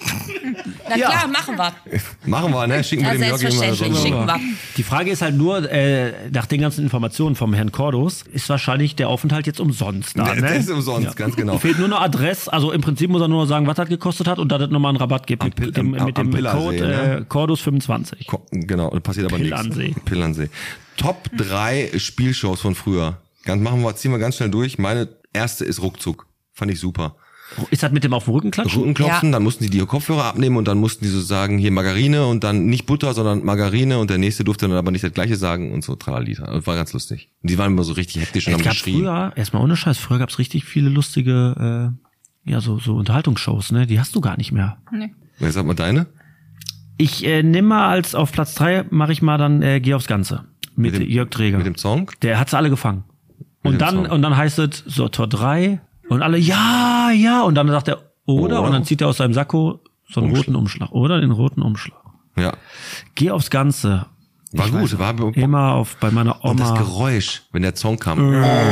Na klar, machen wir. Machen wir, ne? Schicken wir Ja, dem Jörg selbstverständlich, schicken wir. Die Frage ist halt nur, nach den ganzen Informationen vom Herrn Cordos, ist wahrscheinlich der Aufenthalt jetzt umsonst da, ne? Der ist umsonst, ganz genau. Fehlt nur eine Adresse, also im Prinzip muss er nur sagen, was das gekostet hat und dass es nochmal einen Rabatt gibt mit dem Pillarsee, Code ne? Cordos 25. Genau, passiert aber nichts. Pillarsee. Pillarsee. Top 3 Spielshows von früher. Ziehen wir ganz schnell durch. Meine erste ist Ruckzuck. Fand ich super. Ist das mit dem auf den Rücken klatschen? Rückenklopfen, Ja. dann mussten die Kopfhörer abnehmen und dann mussten die so sagen, hier Margarine und dann nicht Butter, sondern Margarine und der nächste durfte dann aber nicht das gleiche sagen und so Tralita. Das war ganz lustig. Und die waren immer so richtig hektisch und Es haben gab geschrien. früher, erstmal ohne Scheiß, früher gab's richtig viele lustige, so Unterhaltungsshows, ne? Die hast du gar nicht mehr. Nee. Wer sagt mal deine? Ich nehme mal als auf Platz 3 mache ich mal dann Geh aufs Ganze mit Jörg Träger. Mit dem Song? Der hat's alle gefangen. Mit dem Song. Und dann heißt es so Tor 3 und alle ja und dann sagt er oder und dann zieht er aus seinem Sakko so einen roten Umschlag oder den roten Umschlag. Ja. Geh aufs Ganze. War Ich gut. weiß, War immer bei meiner Oma. und das Geräusch, wenn der Song kam.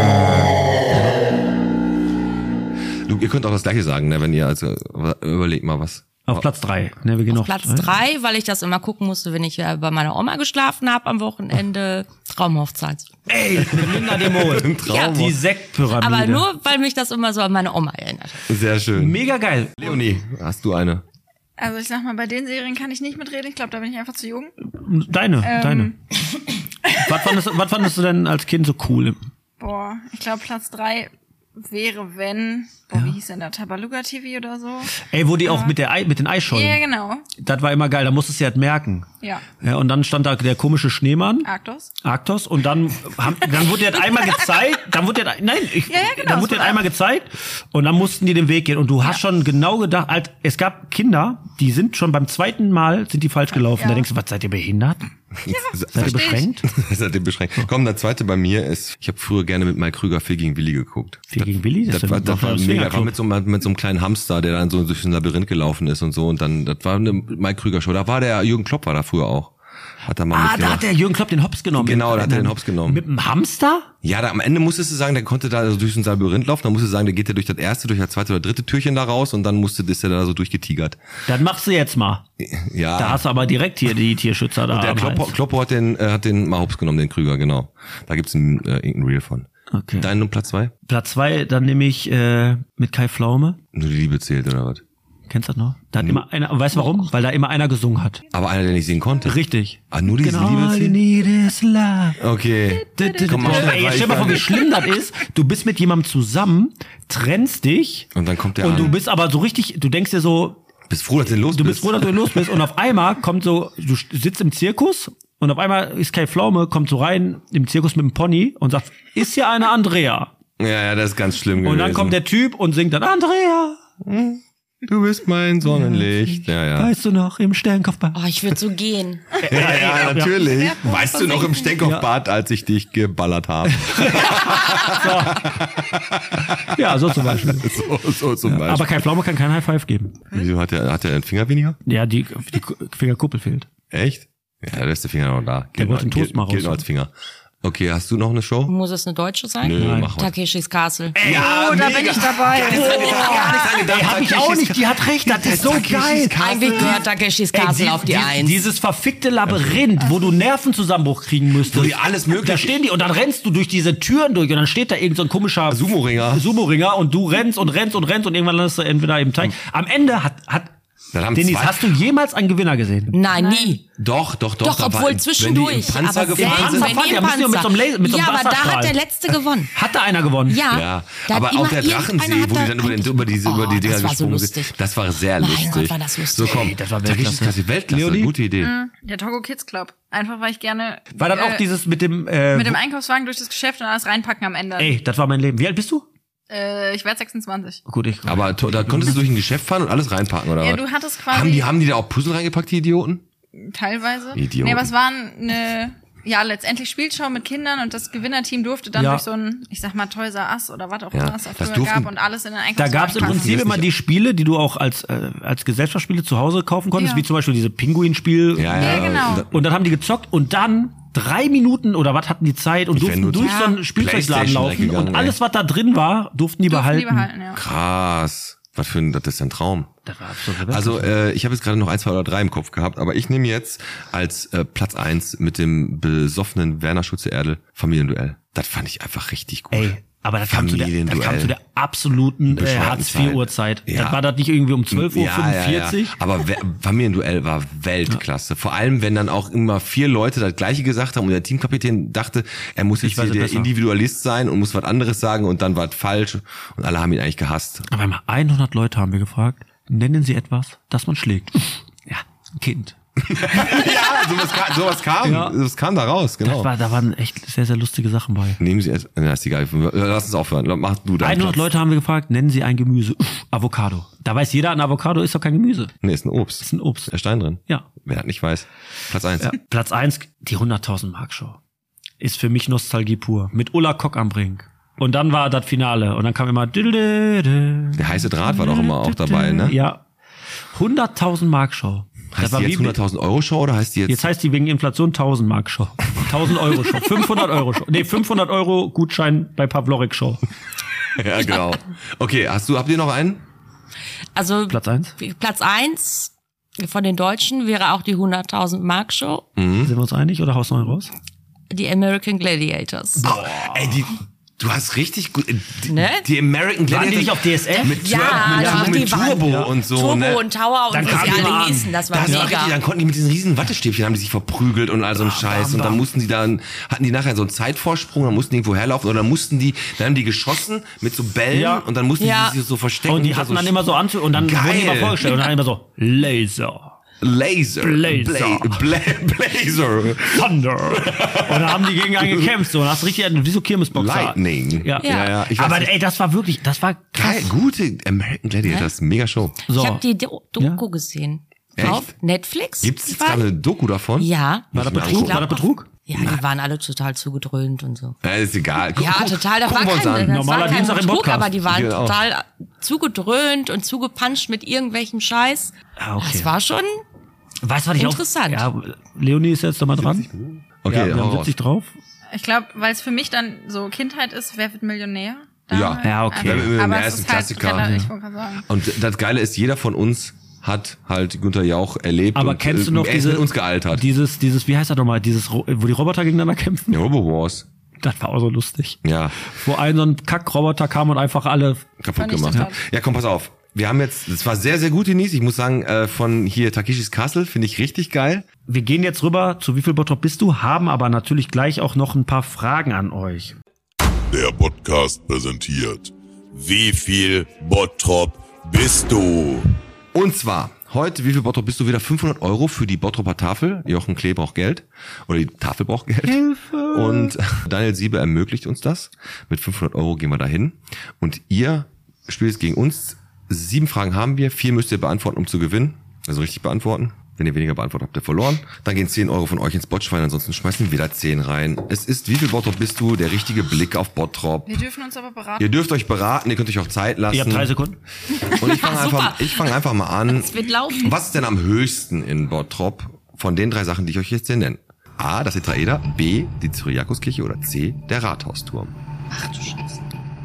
Ihr könnt auch das Gleiche sagen, ne, wenn ihr, also, überlegt mal was. Auf Platz 3. Ne, wir gehen auf Platz 3, weil ich das immer gucken musste, wenn ich bei meiner Oma geschlafen habe am Wochenende. Traumhochzeit. Ey, mit Linda de Mol. Ja. Die Sektpyramide. Aber nur, weil mich das immer so an meine Oma erinnert. Sehr schön. Mega geil. Leonie, hast du eine? Also ich sag mal, bei den Serien kann ich nicht mitreden. Ich glaube, da bin ich einfach zu jung. Deine. Was fandest du denn als Kind so cool? Boah, ich glaube Platz 3 wäre, wenn, wie hieß denn der, Tabaluga TV oder so? Ey, wo die auch mit den Eisschollen. Ja, genau. Das war immer geil, da musstest du ja halt merken. Ja. Ja, und dann stand da der komische Schneemann, Arktos, und dann wurde der einmal gezeigt, dann wurde der einmal gezeigt und dann mussten die den Weg gehen und du hast schon genau gedacht, es gab Kinder, die sind schon beim zweiten Mal sind die falsch gelaufen. Ja. Da denkst du, was, seid ihr behindert? Ja, seid ihr beschränkt? Seid ihr beschränkt? Komm, der zweite bei mir ist, ich habe früher gerne mit Mike Krüger 4 gegen Willi geguckt. 4 gegen Willi? Das war mega. Das war mit so einem kleinen Hamster, der dann so durch ein Labyrinth gelaufen ist und so. Und dann, das war eine Mike Krüger Show. Da war der Jürgen Klopp war da früher auch. Hat er mal Da mitgemacht. hat der Jürgen Klopp den Hops genommen. Genau, da hat er den Hops genommen. Mit einem Hamster? Ja, am Ende musstest du sagen, der konnte da so durch so ein Labyrinth laufen. Dann musst du sagen, der geht ja durch das erste, durch das zweite oder dritte Türchen da raus und dann ist er da so durchgetigert. Das machst du jetzt mal. Ja. Da hast du aber direkt hier die Tierschützer da. Und der am Hals. Kloppo hat den mal Hops genommen, den Krüger, genau. Da gibt's irgendein Reel von. Okay. Dein Platz 2? Platz 2, dann nehme ich mit Kai Pflaume. Nur die Liebe zählt, oder was? Kennst du das noch? Da hat immer einer, weißt du warum? Weil da immer einer gesungen hat. Aber einer, der nicht singen konnte. Richtig. Ah, nur diese Genau, Liebe all you zählt? need is love. Okay. Komm mal, Ey, jetzt stell dir mal vor, wie schlimm das ist. Du bist mit jemandem zusammen, trennst dich Und dann kommt der und du an. bist aber so richtig, du denkst dir so, Bist froh, dass du los du bist froh, dass du los bist und auf einmal kommt so, du sitzt im Zirkus und auf einmal ist Kai Pflaume, kommt so rein im Zirkus mit dem Pony und sagt, ist hier eine Andrea? Ja, das ist ganz schlimm gewesen. Und dann kommt der Typ und singt dann, Andrea, Du bist mein Sonnenlicht. Ja. weißt du noch, im Sternkopfbad. Oh, ich würde so gehen. Ja, natürlich. Weißt du noch im Stenkopfbad, als ich dich geballert habe? Ja, so zum Beispiel. so zum Beispiel. Aber Kai Pflaume kann kein High Five geben. Wieso hat er einen Finger weniger? Ja, die Fingerkuppel fehlt. Echt? Ja, der ist der Finger noch da. Der wollte den Toast mal Gilt raus. noch als Finger. Okay, hast du noch eine Show? Muss es eine deutsche sein? Nö, mach mal. Takeshis Castle. Ja, da bin ich dabei. Ey, hab ich auch nicht, die hat recht, das ist so geil. Eigentlich gehört Takeshis Castle auf die Eins. Dieses verfickte Labyrinth, wo du Nervenzusammenbruch kriegen müsstest. Wo die alles mögliche- Da stehen die und dann rennst du durch diese Türen durch und dann steht da irgend so ein komischer Sumo-Ringer und du rennst und irgendwann landest du entweder im Teich. Am Ende Dann haben Dennis, zwei- hast du jemals einen Gewinner gesehen? Nein, nie. Doch. Doch, da war- obwohl wenn zwischendurch. die im Panzer aber gefahren selten, sind. wenn die Ja, im müssen wir mit so einem Panzer. mit so einem Ja, aber da Wasserstrahl. hat der Letzte gewonnen. Hat da einer gewonnen? Ja. Ja, Da hat aber auch immer der Drachensee, irgendeiner wo die hat dann da über die Dinger das war so gesprungen lustig. sind. Das war sehr Mein lustig. Gott, war das lustig. So, komm. Ey, das war Takeshis Weltklasse. Castle, Weltklasse. Leonie? Gute Idee. Der Togo Kids Club. Einfach, weil ich gerne War dann auch dieses mit dem mit dem Einkaufswagen durch das Geschäft und alles reinpacken am Ende. Ey, das war mein Leben. Wie alt bist du? Ich werde 26. Gut, ich. Aber da konntest du durch ein Geschäft fahren und alles reinpacken, oder Ja, was? du hattest quasi Haben die da auch Puzzle reingepackt, die Idioten? teilweise. Idioten. Nee, aber es war letztendlich Spielshow mit Kindern und das Gewinnerteam durfte dann Ja. durch so ein, ich sag mal, Toys R Us oder was auch Ja, immer es da das früher durften- gab und alles in den Da Einkaufswagen gab es im packen. Prinzip immer die Spiele, die du auch als Gesellschaftsspiele zu Hause kaufen konntest, Ja. wie zum Beispiel diese Pinguinspiel. Ja, genau. Und dann haben die gezockt und dann 3 Minuten oder was hatten die Zeit und Ich wär durften nur durch zur so einen Spielzeugladen PlayStation laufen gegangen, und alles, was da drin war, durften die behalten. Ja. Krass. Was für ein, das ist ein Traum. Das war absolut Also ich habe jetzt gerade noch 1, 2 oder 3 im Kopf gehabt, aber ich nehme jetzt als Platz 1 mit dem besoffenen Werner Schulze-Erdel Familienduell. Das fand ich einfach richtig gut. Ey, aber das kam zu der absoluten Hartz-IV-Uhrzeit. Ja. Das war das nicht irgendwie um 12:45 Uhr? Ja. Aber Familienduell war Weltklasse. Vor allem, wenn dann auch immer 4 Leute das Gleiche gesagt haben und der Teamkapitän dachte, er muss jetzt hier der Individualist sein und muss was anderes sagen und dann war es falsch und alle haben ihn eigentlich gehasst. Aber einmal 100 Leute haben wir gefragt, nennen Sie etwas, das man schlägt. Ja, ein Kind. Ja, sowas kam da raus, genau. Da waren echt sehr, sehr lustige Sachen bei. Nehmen Sie es, ist egal, lass uns aufhören, mach du deinen 100 Platz. Leute haben wir gefragt, nennen Sie ein Gemüse. Avocado. Da weiß jeder, ein Avocado ist doch kein Gemüse. Nee, ist ein Obst. Ist ein Obst. Der Stein drin. Ja. Wer das nicht weiß. Platz 1. Ja. Platz 1, die 100.000 Mark Show. Ist für mich Nostalgie pur. Mit Ulla Kock am Brink. Und dann war das Finale. Und dann kam immer... Der heiße Draht war doch immer auch dabei, ne? Ja. 100.000 Mark Show. Heißt die jetzt 100.000 Euro Show oder heißt die jetzt... Jetzt heißt die wegen Inflation 1.000 Mark Show. 1.000 Euro Show. 500 Euro Show. Nee, 500 Euro Gutschein bei Pavlorik Show. Ja, genau. Okay, habt ihr noch einen? Also Platz 1? Platz 1 von den Deutschen wäre auch die 100.000 Mark Show. Sind wir uns einig oder haust du noch einen raus? Die American Gladiators. Boah, ey, du hast richtig gut... Ne? Die American Waren die Gladiators... nicht auf DSF? Mit die Turbo waren, und so, Turbo ne? und Tower und Dann wie kam sie die mal alle an. hießen. Das war Das war mega. richtig, dann konnten die mit diesen riesen Wattestäbchen, haben die sich verprügelt und all so ein Scheiß. Und dann mussten die hatten die nachher so einen Zeitvorsprung, dann mussten die irgendwo herlaufen oder dann haben die geschossen mit so Bällen Ja. und dann mussten die sich so verstecken. Und die hatten dann immer so Anzüge und dann Geil. wurden die mal vorgestellt und dann immer so Laser. Blazer. Thunder. Und dann haben die gegen einen gekämpft. So, und hast richtig wie so Kirmesboxer. Lightning. Ja. Ja. Ich weiß Aber nicht. ey, das war krass. Geil, gute American Gladiators, mega Show. So. Ich habe die Doku gesehen. Echt? Auf Netflix. Gibt's jetzt gerade eine Doku davon? Ja. War das Muss ich Betrug? mir War das Betrug? Ja, die waren alle total zugedröhnt und so. Ja, ist egal. Ja, total. Das war gucken wir uns kein, an. das Normaler war kein Dienstag im Betrug, Podcast. aber die waren Genau. total zugedröhnt und zugepanscht mit irgendwelchem Scheiß. Ah, okay. Das war schon... Weißt du, was ich Interessant. auch... Ja, Leonie ist jetzt nochmal dran. Okay, Ja, wir hau haben raus. 70 drauf. Ich glaube, weil es für mich dann so Kindheit ist, wer wird Millionär? Ja. okay. Wer wird Millionär Aber ist es ein ist halt Klassiker. relativ, ich wollte gerade sagen. Und das Geile ist, jeder von uns hat halt Günther Jauch erlebt. Aber und, kennst du noch er ist mit uns gealtert. Dieses, wie heißt das nochmal? Wo die Roboter gegeneinander kämpfen? Ja, Robo Wars. Das war auch so lustig. Ja, Wo ein so ein Kackroboter kam und einfach alle... kaputt Vernichtet gemacht. hat. Ja, komm, pass auf. Wir haben jetzt, das war sehr, sehr gut, Denise. Ich muss sagen, von hier Takeshis Castle finde ich richtig geil. Wir gehen jetzt rüber zu Wie viel Bottrop bist du, haben aber natürlich gleich auch noch ein paar Fragen an euch. Der Podcast präsentiert. Wie viel Bottrop bist du? Und zwar, heute, wie viel Bottrop bist du? Wieder 500 Euro für die Bottroper Tafel. Jochen Klee braucht Geld. Oder die Tafel braucht Geld. Hilfe! Und Daniel Siebe ermöglicht uns das. Mit 500 Euro gehen wir dahin. Und ihr spielt jetzt gegen uns. 7 Fragen haben wir. 4 müsst ihr beantworten, um zu gewinnen. Also richtig beantworten. Wenn ihr weniger beantwortet, habt ihr verloren. Dann gehen 10 Euro von euch ins Botschwein, ansonsten schmeißen wir wieder 10 rein. Es ist, wie viel Bottrop bist du? Der richtige Blick auf Bottrop. Wir dürfen uns aber beraten. Ihr dürft euch beraten, ihr könnt euch auch Zeit lassen. Ihr habt 3 Sekunden. Und ich fange einfach mal an. Es wird laufen. Was ist denn am höchsten in Bottrop von den 3 Sachen, die ich euch jetzt hier nenne? A, das Tetraeder, B, die Cyriakuskirche oder C, der Rathausturm. Ach du Scheiße.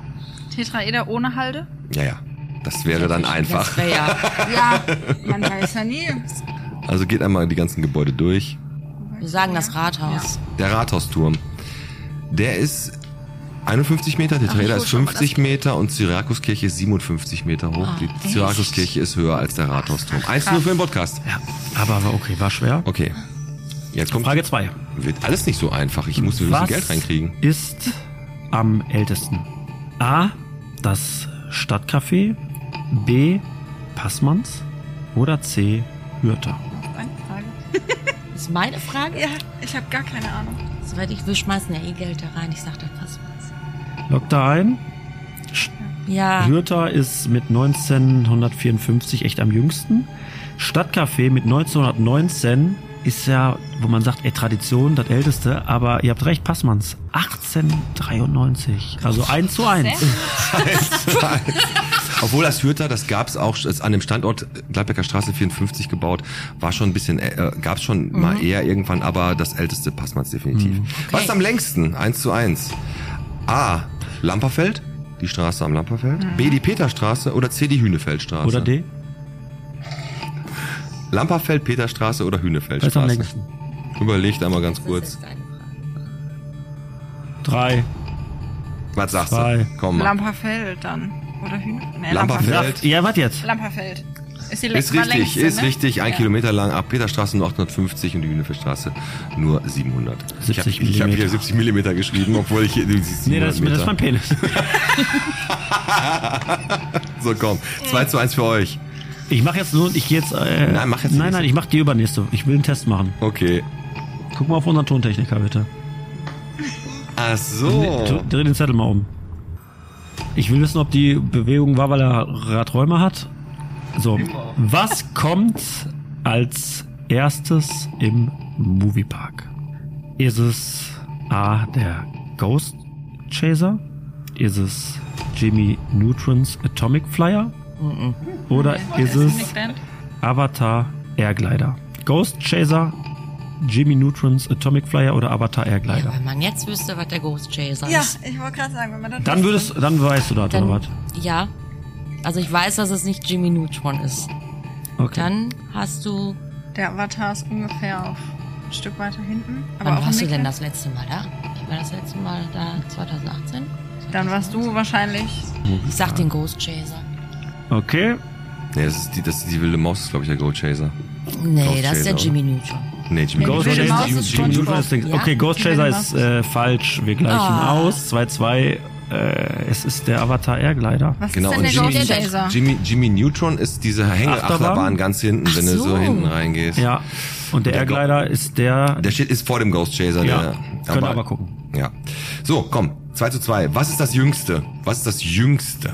Tetraeder ohne Halde? Ja. Das wäre dann einfach. Das wäre ja... Ja, man weiß ja nie. Also geht einmal die ganzen Gebäude durch. Wir sagen das Rathaus. Der Rathausturm. Der ist 51 Meter, Tetraeder ist 50 Meter und Cyriakuskirche ist 57 Meter hoch. Die Cyriakuskirche ist höher als der Rathausturm. 1-0 für den Podcast. Ja, aber war okay, war schwer. Okay. Jetzt kommt Frage 2. wird alles nicht so einfach. Wir müssen Geld reinkriegen. Ist am ältesten? A, das Stadtcafé, B, Passmanns oder C, Hürter? Eine Frage. Das ist meine Frage? Ja, ich habe gar keine Ahnung. Soweit wir schmeißen ja eh Geld da rein. Ich sag, das passt was. Lockt da ein. Ja. Hürter ist mit 1954 echt am jüngsten. Stadtcafé mit 1919 ist ja, wo man sagt, Tradition, das älteste, aber ihr habt recht, Passmanns, 1893, also 1:1. Obwohl das Hürter, das gab's auch ist an dem Standort Gladbecker Straße 54 gebaut, war schon ein bisschen, gab's schon mal eher irgendwann, aber das älteste Passmanns definitiv. Was ist am längsten? 1:1. A. Lamperfeld, die Straße am Lamperfeld, B, die Peterstraße oder C, die Hühnefeldstraße? Oder D? Lamperfeld, Peterstraße oder Was ist am Hühnefeldstraße? längsten? Überlegt einmal ganz Das kurz. ist deine Frage. 3, Was sagst 2. du? Komm mal. Lamperfeld dann. Oder Hühner? Nee, Lamperfeld. Ja, was jetzt? Lamperfeld. Ist die Ist mal richtig, längste, ist ne? richtig. 1 Ja. Kilometer lang, ab Peterstraße nur 850 und die Hühnefeldstraße nur 700. 70 ich hab hier Millimeter. 70 Millimeter geschrieben, obwohl ich hier... du siehst Nee, das 700 ist mein Penis. So, komm. 2:1 für euch. Ich mache jetzt nur, ich gehe jetzt... Nein, mach jetzt die Nein, nächste. ich mache die übernächste. Ich will einen Test machen. Okay. Guck mal auf unseren Tontechniker, bitte. Ach so. Dreh den Zettel mal um. Ich will wissen, ob die Bewegung war, weil er Radträume hat. So, was kommt als erstes im Moviepark? Ist es A, der Ghost Chaser? Ist es Jimmy Neutrons Atomic Flyer? Oder ist es Avatar Airglider? Ghost Chaser, Jimmy Neutrons Atomic Flyer oder Avatar Airglider? Ja, wenn man jetzt wüsste, was der Ghost Chaser Ja, ist. ich wollte gerade sagen, wenn man das Dann weißt du das, Dann, oder was? ja. Also ich weiß, dass es nicht Jimmy Neutron ist. Okay. Dann hast du... Der Avatar ist ungefähr auf ein Stück weiter hinten. Aber Wann auch warst du im denn Nickler. das letzte Mal da? Ich war das letzte Mal da 2018. Dann warst du wahrscheinlich. Ich sag den Ghost Chaser. Okay. Nee, das ist die wilde Maus, ist, glaube ich, der Ghost Chaser. Nee, Ghost das ist der Chaser, Jimmy Neutron. Nee, Jimmy Ghost wilde Chaser, Maus ist Jimmy Neutron ist SpongeBob. okay, Ja? Ghost Die Chaser wilde ist falsch. Wir gleichen aus. 2:2. Es ist der Avatar Airglider. Was Genau, ist und denn der Jimmy, Ghost Chaser? Jimmy Neutron ist diese Hängeachterbahn Achterbahn? ganz hinten, wenn Ach du so so. hinten reingehst. Ja. Und der Der Airglider ist der. Der steht ist vor dem Ghost Chaser. Ja, der, könnt ihr aber gucken. Ja. So, komm. 2:2. Was ist das Jüngste? Was ist das Jüngste?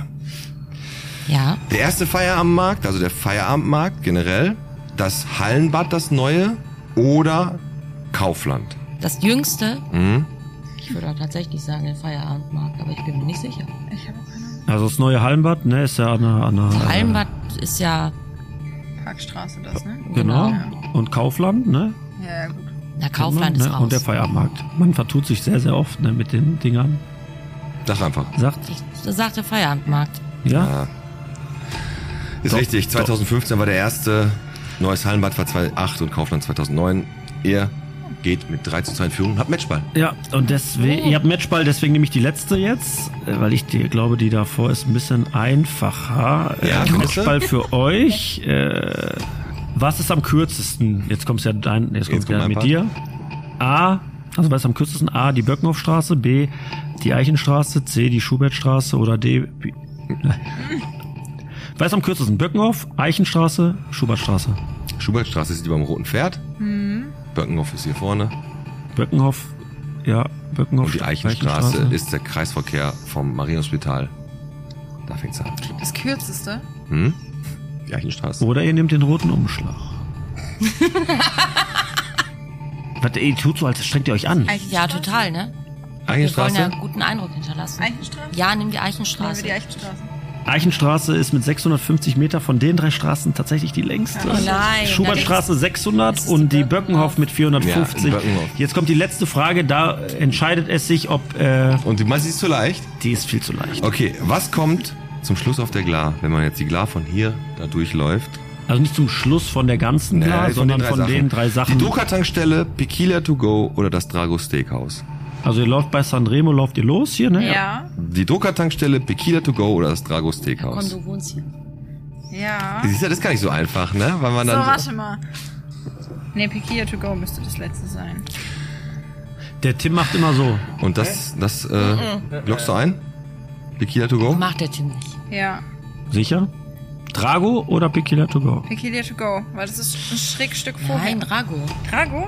Ja. Der erste Feierabendmarkt, also der Feierabendmarkt generell, das Hallenbad, das neue oder Kaufland? Das Jüngste, Mhm. ich würde auch tatsächlich sagen, der Feierabendmarkt, aber ich bin mir nicht sicher. Ich habe auch keine Also das neue Hallenbad, ne, ist ja an der Hallenbad ist ja, Parkstraße, das, ne? Genau. Ja, Und Kaufland, ne? ja gut. na Kaufland ne? ist raus. Und der Feierabendmarkt. Man vertut sich sehr, sehr oft, ne, mit den Dingern. Sag einfach. Sagt, Ich sagte Feierabendmarkt. ja? Ist Doch, richtig. 2015 war der erste. Neues Hallenbad war 2008 und Kaufland 2009. Ihr geht mit 3:2 in Führung. Habt Matchball. Ja, und deswegen, ihr habt Matchball, deswegen nehme ich die letzte jetzt, weil ich glaube, die davor ist ein bisschen einfacher. Ja, findest du? Matchball für euch. Was ist am kürzesten? Jetzt kommt's ja jetzt kommt's kommt ja mein mit Part. dir. A, also was ist am kürzesten? A, die Böckenhofstraße, B, die Eichenstraße, C, die Schubertstraße oder D. Was ist am kürzesten? Böckenhof, Eichenstraße, Schubertstraße. Schubertstraße ist die beim Roten Pferd. Böckenhof ist hier vorne. Böckenhof, ja, Böckenhof. Und die Eichenstraße ist der Kreisverkehr vom Marienhospital. Da fängt's an. Das kürzeste. Hm? Die Eichenstraße. Oder ihr nehmt den roten Umschlag. Was, ihr tut so, als strengt ihr euch an. Ja, total, ne? Wir wollen ja Eichenstraße? einen guten Eindruck hinterlassen. Eichenstraße? Ja, nimm die Nehmen wir Eichenstraße. die Eichenstraße. Eichenstraße ist mit 650 Meter von den 3 Straßen tatsächlich die längste. Oh nein, Schubertstraße 600 das ist und die die Böckenhof mit 450. Ja, Böckenhof. Jetzt kommt die letzte Frage, da entscheidet es sich, ob Und du meinst, sie ist zu leicht? die ist viel zu leicht. Okay, was kommt zum Schluss auf der Glar, wenn man jetzt die Glar von hier da durchläuft? Also nicht zum Schluss von der ganzen Glas, sondern von den 3 Sachen. Die Doka-Tankstelle, Tequila to go oder das Drago Steakhouse? Also ihr lauft bei Sanremo, lauft ihr los hier, ne? Ja. Die Doka-Tankstelle, Tequila to go oder das Drago Komm, Steakhouse? du wohnst hier. Ja. Siehst du, das ist gar nicht so einfach, ne? Weil man So, dann warte mal. Nee, Pikia to go müsste das letzte sein. Der Tim macht immer so. Und das lockst du ein? Tequila to go? Macht der Tim nicht. Ja. Sicher? Drago oder Tequila to go? Pikia to go, weil das ist ein Schrägstück vorher. Nein, Drago. Drago?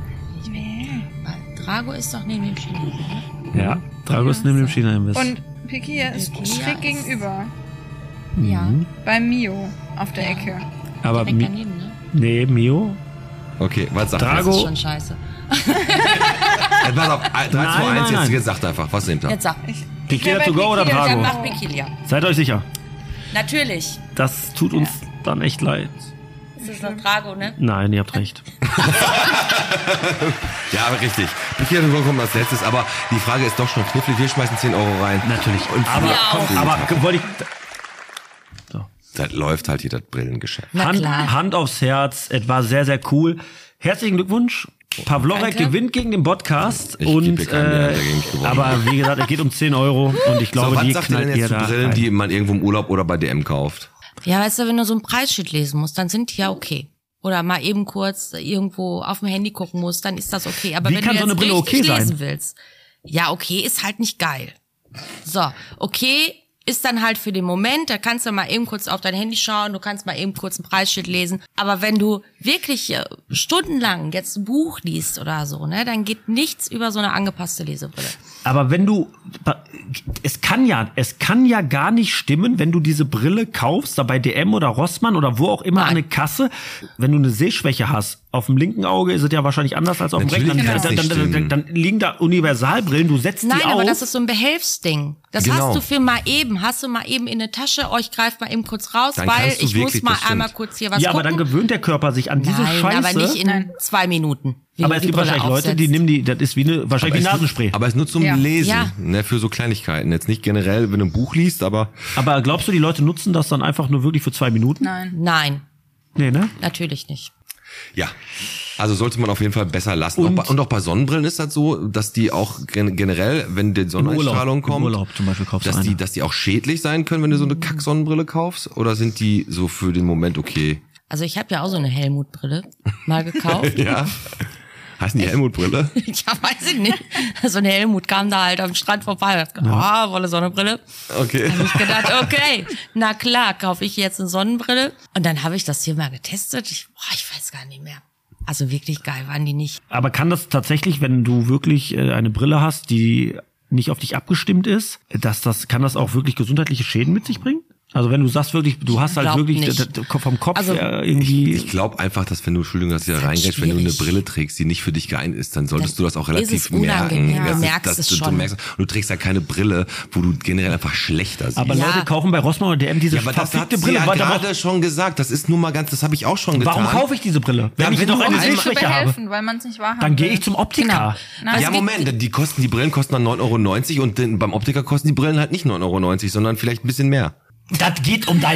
Drago ist doch neben dem China. Ja. Drago ist neben dem China-Imbiss. Und Pikia ist Pikia schräg ist- gegenüber. Ja, Bei Mio auf der Ja. Ecke. Aber direkt daneben, ne? nee, Mio. Okay, was sagt Drago. Das ist schon scheiße. ihr? Pass auf, 3, 2, Nein, 1, nein. jetzt sagt einfach, was nehmt ihr? Jetzt sag. Tequila bei to go oder Tequila, Dann Drago? mach Pikilia. Seid euch sicher. Natürlich. Das tut uns dann echt leid. Das ist doch Drago, ne? Nein, ihr habt recht. Ja, aber richtig. Bikini kommt als letztes, aber die Frage ist doch schon knifflig. Wir schmeißen 10 Euro rein. Natürlich. Und Aber wollte ich... Das läuft halt hier das Brillengeschäft. Na klar. Hand aufs Herz, es war sehr, sehr cool. Herzlichen Glückwunsch. Pavlorek gewinnt gegen den Podcast. Ich gebe keinen mehr, der gegen mich gewonnen. Aber wie gesagt, es geht um 10 Euro und ich glaube, So, die was sagt ihr denn knallt ihr jetzt zu da Brillen, rein. die man irgendwo im Urlaub oder bei DM kauft? Ja, weißt du, wenn du so ein Preisschild lesen musst, dann sind die ja okay. Oder mal eben kurz irgendwo auf dem Handy gucken musst, dann ist das okay. Aber Wie wenn kann du so eine jetzt Brille richtig okay sein? lesen willst, ja, okay ist halt nicht geil. So, okay ist dann halt für den Moment, da kannst du mal eben kurz auf dein Handy schauen, du kannst mal eben kurz ein Preisschild lesen. Aber wenn du wirklich stundenlang jetzt ein Buch liest oder so, ne, dann geht nichts über so eine angepasste Lesebrille. Aber wenn du, es kann ja gar nicht stimmen, wenn du diese Brille kaufst, da bei DM oder Rossmann oder wo auch immer Nein. an der Kasse, wenn du eine Sehschwäche hast. Auf dem linken Auge ist es ja wahrscheinlich anders als auf dem Natürlich rechten. kann das nicht stimmen. Dann liegen da Universalbrillen, du setzt Nein, die auf. aber das ist so ein Behelfsding. Das Genau. hast du hast du mal eben in der Tasche, ich greif mal eben kurz raus, Dann weil kannst du ich muss wirklich, mal das stimmt. einmal kurz hier was ja, aber gucken. dann gewöhnt der Körper sich an diese Nein, Scheiße. aber nicht in 2 Minuten. wie Aber du es die gibt Brille wahrscheinlich Leute, aufsetzt. die nehmen das ist wie wahrscheinlich wie Nasenspray. Aber es ist nur zum Ja. Lesen, Ja. ne, für so Kleinigkeiten. Jetzt nicht generell, wenn du ein Buch liest, aber Aber glaubst du, die Leute nutzen das dann einfach nur wirklich für 2 Minuten? Nein, Nee, ne? natürlich nicht. ja. Also sollte man auf jeden Fall besser lassen. Und auch bei Sonnenbrillen ist das so, dass die auch generell, wenn die Sonneneinstrahlung kommt, Im Urlaub zum Beispiel kaufst du eine. dass die auch schädlich sein können, wenn du so eine Kack-Sonnenbrille kaufst? Oder sind die so für den Moment okay? Also ich habe ja auch so eine Helmut-Brille mal gekauft. Ja. Heißen die Helmut-Brille? Ja, weiß ich nicht. So eine Helmut kam da halt am Strand vorbei. Hat gesagt, wolle Sonnenbrille. Okay. Hab ich gedacht, okay, na klar, kaufe ich jetzt eine Sonnenbrille. Und dann habe ich das hier mal getestet. Ich weiß gar nicht mehr. Also wirklich geil waren die nicht. Aber kann das tatsächlich, wenn du wirklich eine Brille hast, die nicht auf dich abgestimmt ist, kann das auch wirklich gesundheitliche Schäden mit sich bringen? Also wenn du sagst wirklich, du hast halt glaub wirklich nicht. vom Kopf Also, her irgendwie... Ich glaube einfach, dass wenn du, Entschuldigung, dass ich da reingehst, wenn du eine schwierig. Brille trägst, die nicht für dich geeignet ist, dann solltest Dann du das auch ist relativ es unangenehm. merken. Ja. Das Du ist- merkst das- es du schon. merkst, und du trägst ja keine Brille, wo du generell einfach schlechter siehst. aber Ja. Leute kaufen bei Rossmann oder DM diese Ja, aber das hat verfickte sie Brille. ja Warte, gerade schon gesagt. Das ist nun mal ganz, das habe ich auch schon getan. warum kaufe ich diese Brille? Wenn ich Damit doch du eine einmal- Zu Sehschwäche habe, behelfen, weil man es nicht wahrhaben dann gehe will. ich zum Optiker. Na, Ja, es gibt- Moment, die Brillen kosten dann 9,90 € und beim Optiker kosten die Brillen halt nicht 9,90 €, sondern vielleicht ein bisschen mehr. Das geht um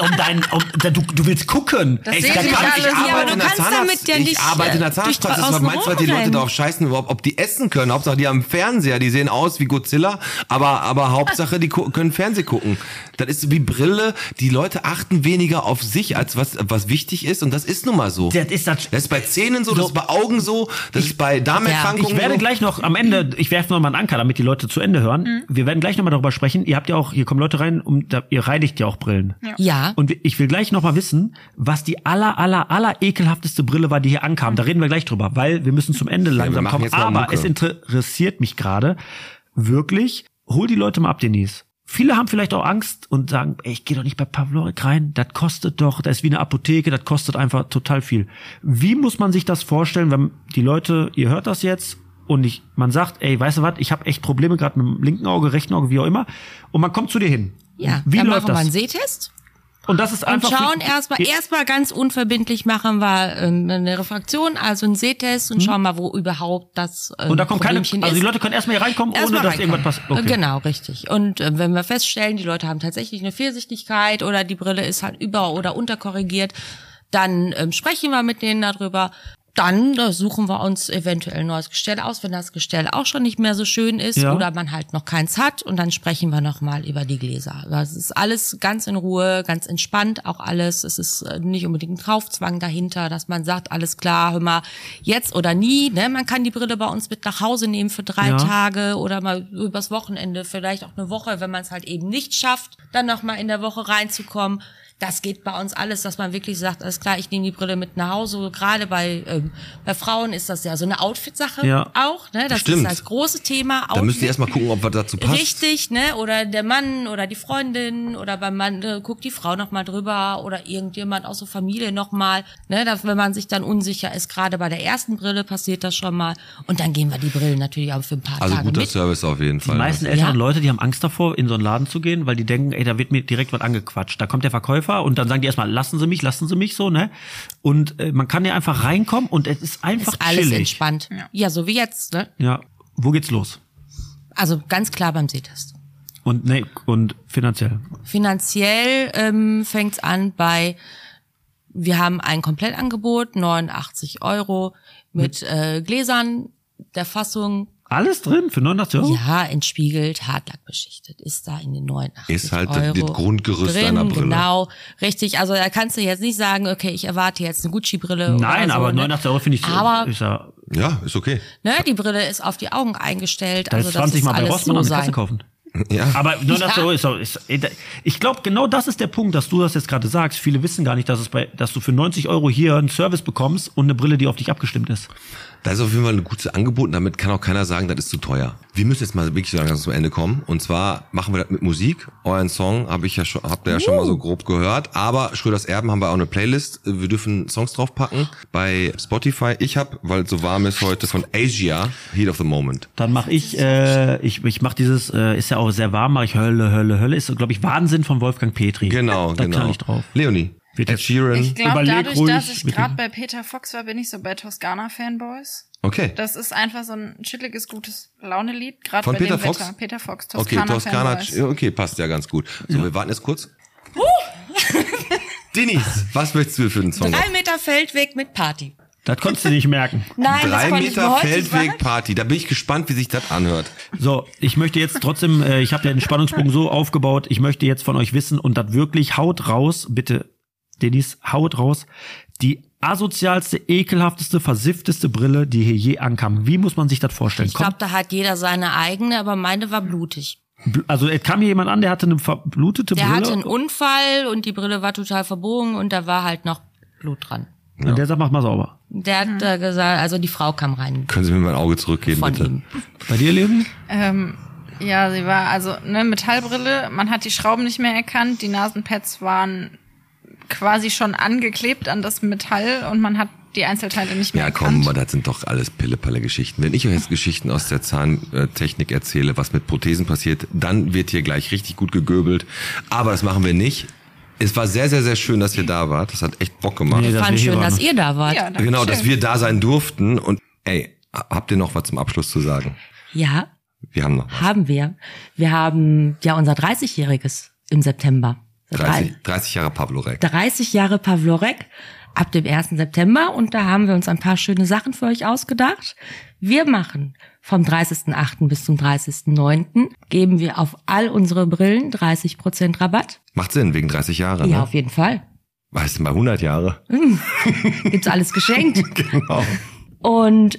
du willst gucken. Das Ey, sehen da Sie kann nicht ich alle so. Ja, aber du kannst damit ja nicht, ich arbeite in der durch Zahnarztpraxis, außen was meinst du, was die Leute rumrennen. darauf scheißen, ob die essen können? Hauptsache, die haben einen Fernseher, die sehen aus wie Godzilla, aber Hauptsache, die können Fernsehen gucken. Das ist wie Brille, die Leute achten weniger auf sich, als was wichtig ist, und das ist nun mal so. Das ist das. Das ist bei Zähnen so, das ist bei Augen so, das ist bei Darmerkrankungen Ich werde so. gleich noch am Ende, ich werfe noch mal einen Anker, damit die Leute zu Ende hören. Wir werden gleich noch mal darüber sprechen. Ihr habt ja auch, hier kommen Leute rein, ihr reinigt ja auch Brillen. Ja. Und ich will gleich noch mal wissen, was die aller ekelhafteste Brille war, die hier ankam. Da reden wir gleich drüber, weil wir müssen zum Ende langsam machen kommen. jetzt mal Aber Mucke. es interessiert mich gerade wirklich. Hol die Leute mal ab, Denise. Viele haben vielleicht auch Angst und sagen, ey, ich gehe doch nicht bei Pavlorek rein, das kostet doch, das ist wie eine Apotheke, das kostet einfach total viel. Wie muss man sich das vorstellen, wenn die Leute, ihr hört das jetzt und man sagt, ey, weißt du was, ich habe echt Probleme gerade mit dem linken Auge, rechten Auge, wie auch immer, und man kommt zu dir hin. Ja, Wie dann läuft machen wir das? einen Sehtest. Und das ist Und einfach schauen erstmal ganz unverbindlich machen wir eine Refraktion, also einen Sehtest und schauen mal, wo überhaupt das und da kommt keine, Problemchen also die ist. Leute können erstmal hier reinkommen, ohne Erstmal dass reinkommen. irgendwas passiert. Okay. Genau, richtig. Und wenn wir feststellen, die Leute haben tatsächlich eine Fehlsichtigkeit oder die Brille ist halt über- oder unterkorrigiert, dann sprechen wir mit denen darüber. Dann suchen wir uns eventuell ein neues Gestell aus, wenn das Gestell auch schon nicht mehr so schön ist Ja. oder man halt noch keins hat, und dann sprechen wir nochmal über die Gläser. Das ist alles ganz in Ruhe, ganz entspannt auch alles. Es ist nicht unbedingt ein Kaufzwang dahinter, dass man sagt, alles klar, hör mal, jetzt oder nie. Ne? Man kann die Brille bei uns mit nach Hause nehmen für 3 Ja. Tage oder mal übers Wochenende, vielleicht auch eine Woche, wenn man es halt eben nicht schafft, dann nochmal in der Woche reinzukommen. Das geht bei uns alles, dass man wirklich sagt, alles klar, ich nehme die Brille mit nach Hause. Gerade bei Frauen ist das ja so eine Outfit-Sache Ja. auch. Ne? Das Stimmt. ist das große Thema. Da müsst ihr erstmal gucken, ob was dazu passt. Richtig, ne? Oder der Mann oder die Freundin oder beim Mann guckt die Frau nochmal drüber oder irgendjemand aus der Familie nochmal. Ne? Wenn man sich dann unsicher ist, gerade bei der ersten Brille passiert das schon mal. Und dann gehen wir die Brillen natürlich auch für ein paar Also Tage guter mit. Service auf jeden Fall. Die meisten älteren Leute, die haben Angst davor, in so einen Laden zu gehen, weil die denken, ey, da wird mir direkt was angequatscht. Da kommt der Verkäufer Verkäufer und dann sagen die erstmal, lassen Sie mich so, ne? Und man kann ja einfach reinkommen und es ist einfach ist alles chillig. entspannt. Ja, so wie jetzt, ne? Ja. Wo geht's los? Also ganz klar beim Sehtest. Und finanziell? Finanziell fängt's an wir haben ein Komplettangebot, 89 € mit Gläsern der Fassung. Alles drin für 89 €? Ja, entspiegelt, Hartlack beschichtet, ist da in den 89 Ist halt € das Grundgerüst drin, deiner Brille. Genau, richtig. Also da kannst du jetzt nicht sagen, okay, ich erwarte jetzt eine Gucci-Brille. Nein, oder so, aber ne? 89 € finde ich Aber ist ja, Ja, ist okay. ne, die Brille ist auf die Augen eingestellt. da Also ist 20 das Mal ist bei alles Rossmann so an der Kasse sein. kaufen. Ja. Aber 89 € ist ich glaube, genau das ist der Punkt, dass du das jetzt gerade sagst. Viele wissen gar nicht, dass du für 90 € hier einen Service bekommst und eine Brille, die auf dich abgestimmt ist. Das ist auf jeden Fall ein gutes Angebot und damit kann auch keiner sagen, das ist zu teuer. Wir müssen jetzt mal wirklich so langsam zum Ende kommen und zwar machen wir das mit Musik. Euren Song habt ihr ja schon mal so grob gehört, aber Schröders Erben haben wir auch eine Playlist. Wir dürfen Songs draufpacken bei Spotify. Ich habe, weil es so warm ist heute, von Asia, Heat of the Moment. Dann mache ich mache dieses, ist ja auch sehr warm, mache ich Hölle, ist, glaube ich, Wahnsinn von Wolfgang Petri. Genau, da genau. knall ich drauf. Leonie. Ed Sheeran. Ich glaube, Überleg dadurch, ruhig, dass ich bitte. gerade bei Peter Fox war, bin ich so bei Toskana-Fanboys. Okay. Das ist einfach so ein chilliges, gutes Laune-Lied, gerade Von bei Peter dem Fox? Wetter. Peter Fox, Okay, Toskana. Toskana, okay, passt ja ganz gut. So, wir warten jetzt kurz. Denise, was möchtest du für einen Song? 3 Meter Feldweg mit Party. Das konntest du nicht merken. Nein, das 3 konnte ich mir Meter heute Feldweg sagen. Party. Da bin ich gespannt, wie sich das anhört. So, ich möchte jetzt trotzdem, ich habe ja den Spannungsbogen so aufgebaut, ich möchte jetzt von euch wissen und das wirklich haut raus, bitte, Denise, haut raus, die asozialste, ekelhafteste, versiffteste Brille, die hier je ankam. Wie muss man sich das vorstellen? Ich glaube, da hat jeder seine eigene, aber meine war blutig. Also es kam hier jemand an, der hatte eine verblutete Der Brille. hatte einen Unfall und die Brille war total verbogen und da war halt noch Blut dran. Und der sagt, mach mal sauber. Der hat gesagt, also die Frau kam rein Können Sie mir mein Auge zurückgeben, von bitte? ihm. Bei dir, Leonie? Ja, sie war also eine Metallbrille. Man hat die Schrauben nicht mehr erkannt. Die Nasenpads waren quasi schon angeklebt an das Metall und man hat die Einzelteile nicht mehr Ja, erkannt. komm, das sind doch alles Pille-Palle-Geschichten. Wenn ich euch jetzt Geschichten aus der Zahntechnik erzähle, was mit Prothesen passiert, dann wird hier gleich richtig gut gegöbelt. Aber das machen wir nicht. Es war sehr, sehr, sehr schön, dass ihr da wart. Das hat echt Bock gemacht. Nee, Ich dass fand wir hier schön, dass waren. ihr da wart. Ja, danke Genau, schön. dass wir da sein durften. Und ey, habt ihr noch was zum Abschluss zu sagen? Ja, Wir haben noch was. haben wir. Wir haben ja unser 30-jähriges im September. 30 Jahre Pavlorek. 30 Jahre Pavlorek ab dem 1. September und da haben wir uns ein paar schöne Sachen für euch ausgedacht. Wir machen vom 30.08. bis zum 30.09. geben wir auf all unsere Brillen 30% Rabatt. Macht Sinn, wegen 30 Jahre, Ja, ne? auf jeden Fall. Weißt du, mal 100 Jahre. Gibt's alles geschenkt. Genau. Und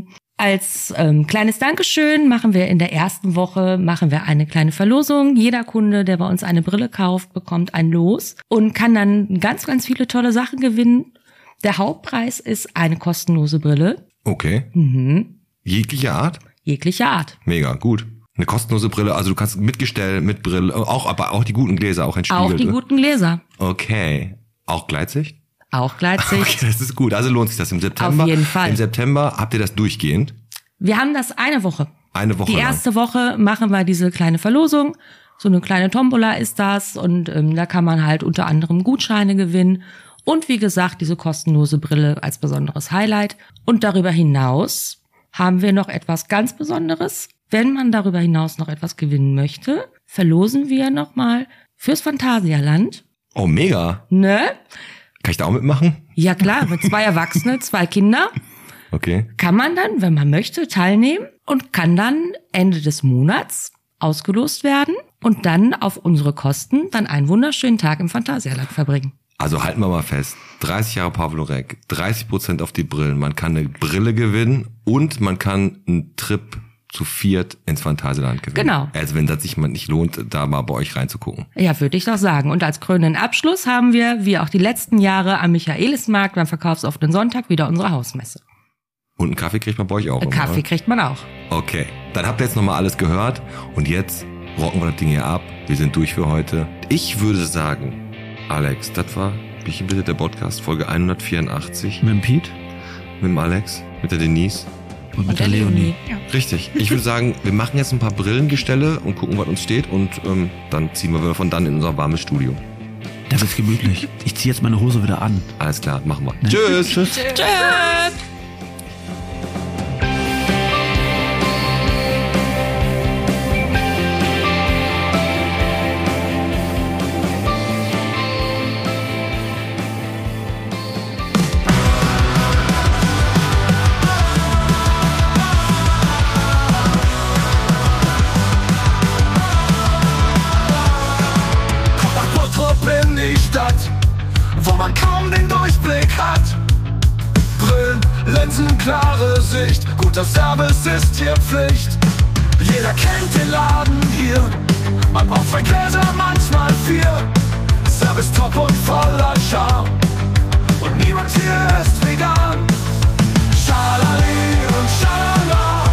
als kleines Dankeschön machen wir in der ersten Woche eine kleine Verlosung. Jeder Kunde, der bei uns eine Brille kauft, bekommt ein Los und kann dann ganz, ganz viele tolle Sachen gewinnen. Der Hauptpreis ist eine kostenlose Brille. Okay. Jegliche Art? Jeglicher Art. Mega, gut. Eine kostenlose Brille, also du kannst mit Gestell, mit Brille, aber auch die guten Gläser, auch entspiegelt. Auch die guten Gläser. Okay. Auch Gleitsicht? Auch Gleitsicht. Okay, das ist gut. Also lohnt sich das im September. Auf jeden Fall. Im September habt ihr das durchgehend. Wir haben das eine Woche. Eine Woche Die lang. erste Woche machen wir diese kleine Verlosung. So eine kleine Tombola ist das und da kann man halt unter anderem Gutscheine gewinnen. Und wie gesagt, diese kostenlose Brille als besonderes Highlight. Und darüber hinaus haben wir noch etwas ganz Besonderes. Wenn man darüber hinaus noch etwas gewinnen möchte, verlosen wir nochmal fürs Phantasialand. Oh, mega. Ne? Kann ich da auch mitmachen? Ja klar, mit 2 Erwachsene, 2 Kinder Okay. kann man dann, wenn man möchte, teilnehmen und kann dann Ende des Monats ausgelost werden und dann auf unsere Kosten dann einen wunderschönen Tag im Phantasialand verbringen. Also halten wir mal fest. 30 Jahre Pavlorek, 30% auf die Brillen. Man kann eine Brille gewinnen und man kann einen Trip zu 4 ins Phantasialand gewinnen. Genau. Also wenn das sich mal nicht lohnt, da mal bei euch reinzugucken. Ja, würde ich doch sagen. Und als krönenden Abschluss haben wir, wie auch die letzten Jahre, am Michaelismarkt beim verkaufsoffenen Sonntag wieder unsere Hausmesse. Und einen Kaffee kriegt man bei euch auch. Einen immer, Kaffee oder? kriegt man auch. Okay, dann habt ihr jetzt nochmal alles gehört und jetzt rocken wir das Ding hier ab. Wir sind durch für heute. Ich würde sagen, Alex, das war Bierchen bitte der Podcast, Folge 184 Mit dem Pete mit dem Alex, mit der Denise. und mit der Leonie. Richtig. Ich würde sagen, wir machen jetzt ein paar Brillengestelle und gucken, was uns steht und dann ziehen wir von dann in unser warmes Studio. Da wird's gemütlich. Ich ziehe jetzt meine Hose wieder an. Alles klar, machen wir. Ne? Tschüss. Tschüss. Tschüss. In die Stadt, wo man kaum den Durchblick hat. Brillen, Linsen, klare Sicht, guter Service ist hier Pflicht. Jeder kennt den Laden hier, man braucht 2 Gläser, manchmal 4. Service top und voller Charme und niemand hier ist vegan. Schalali und schalala,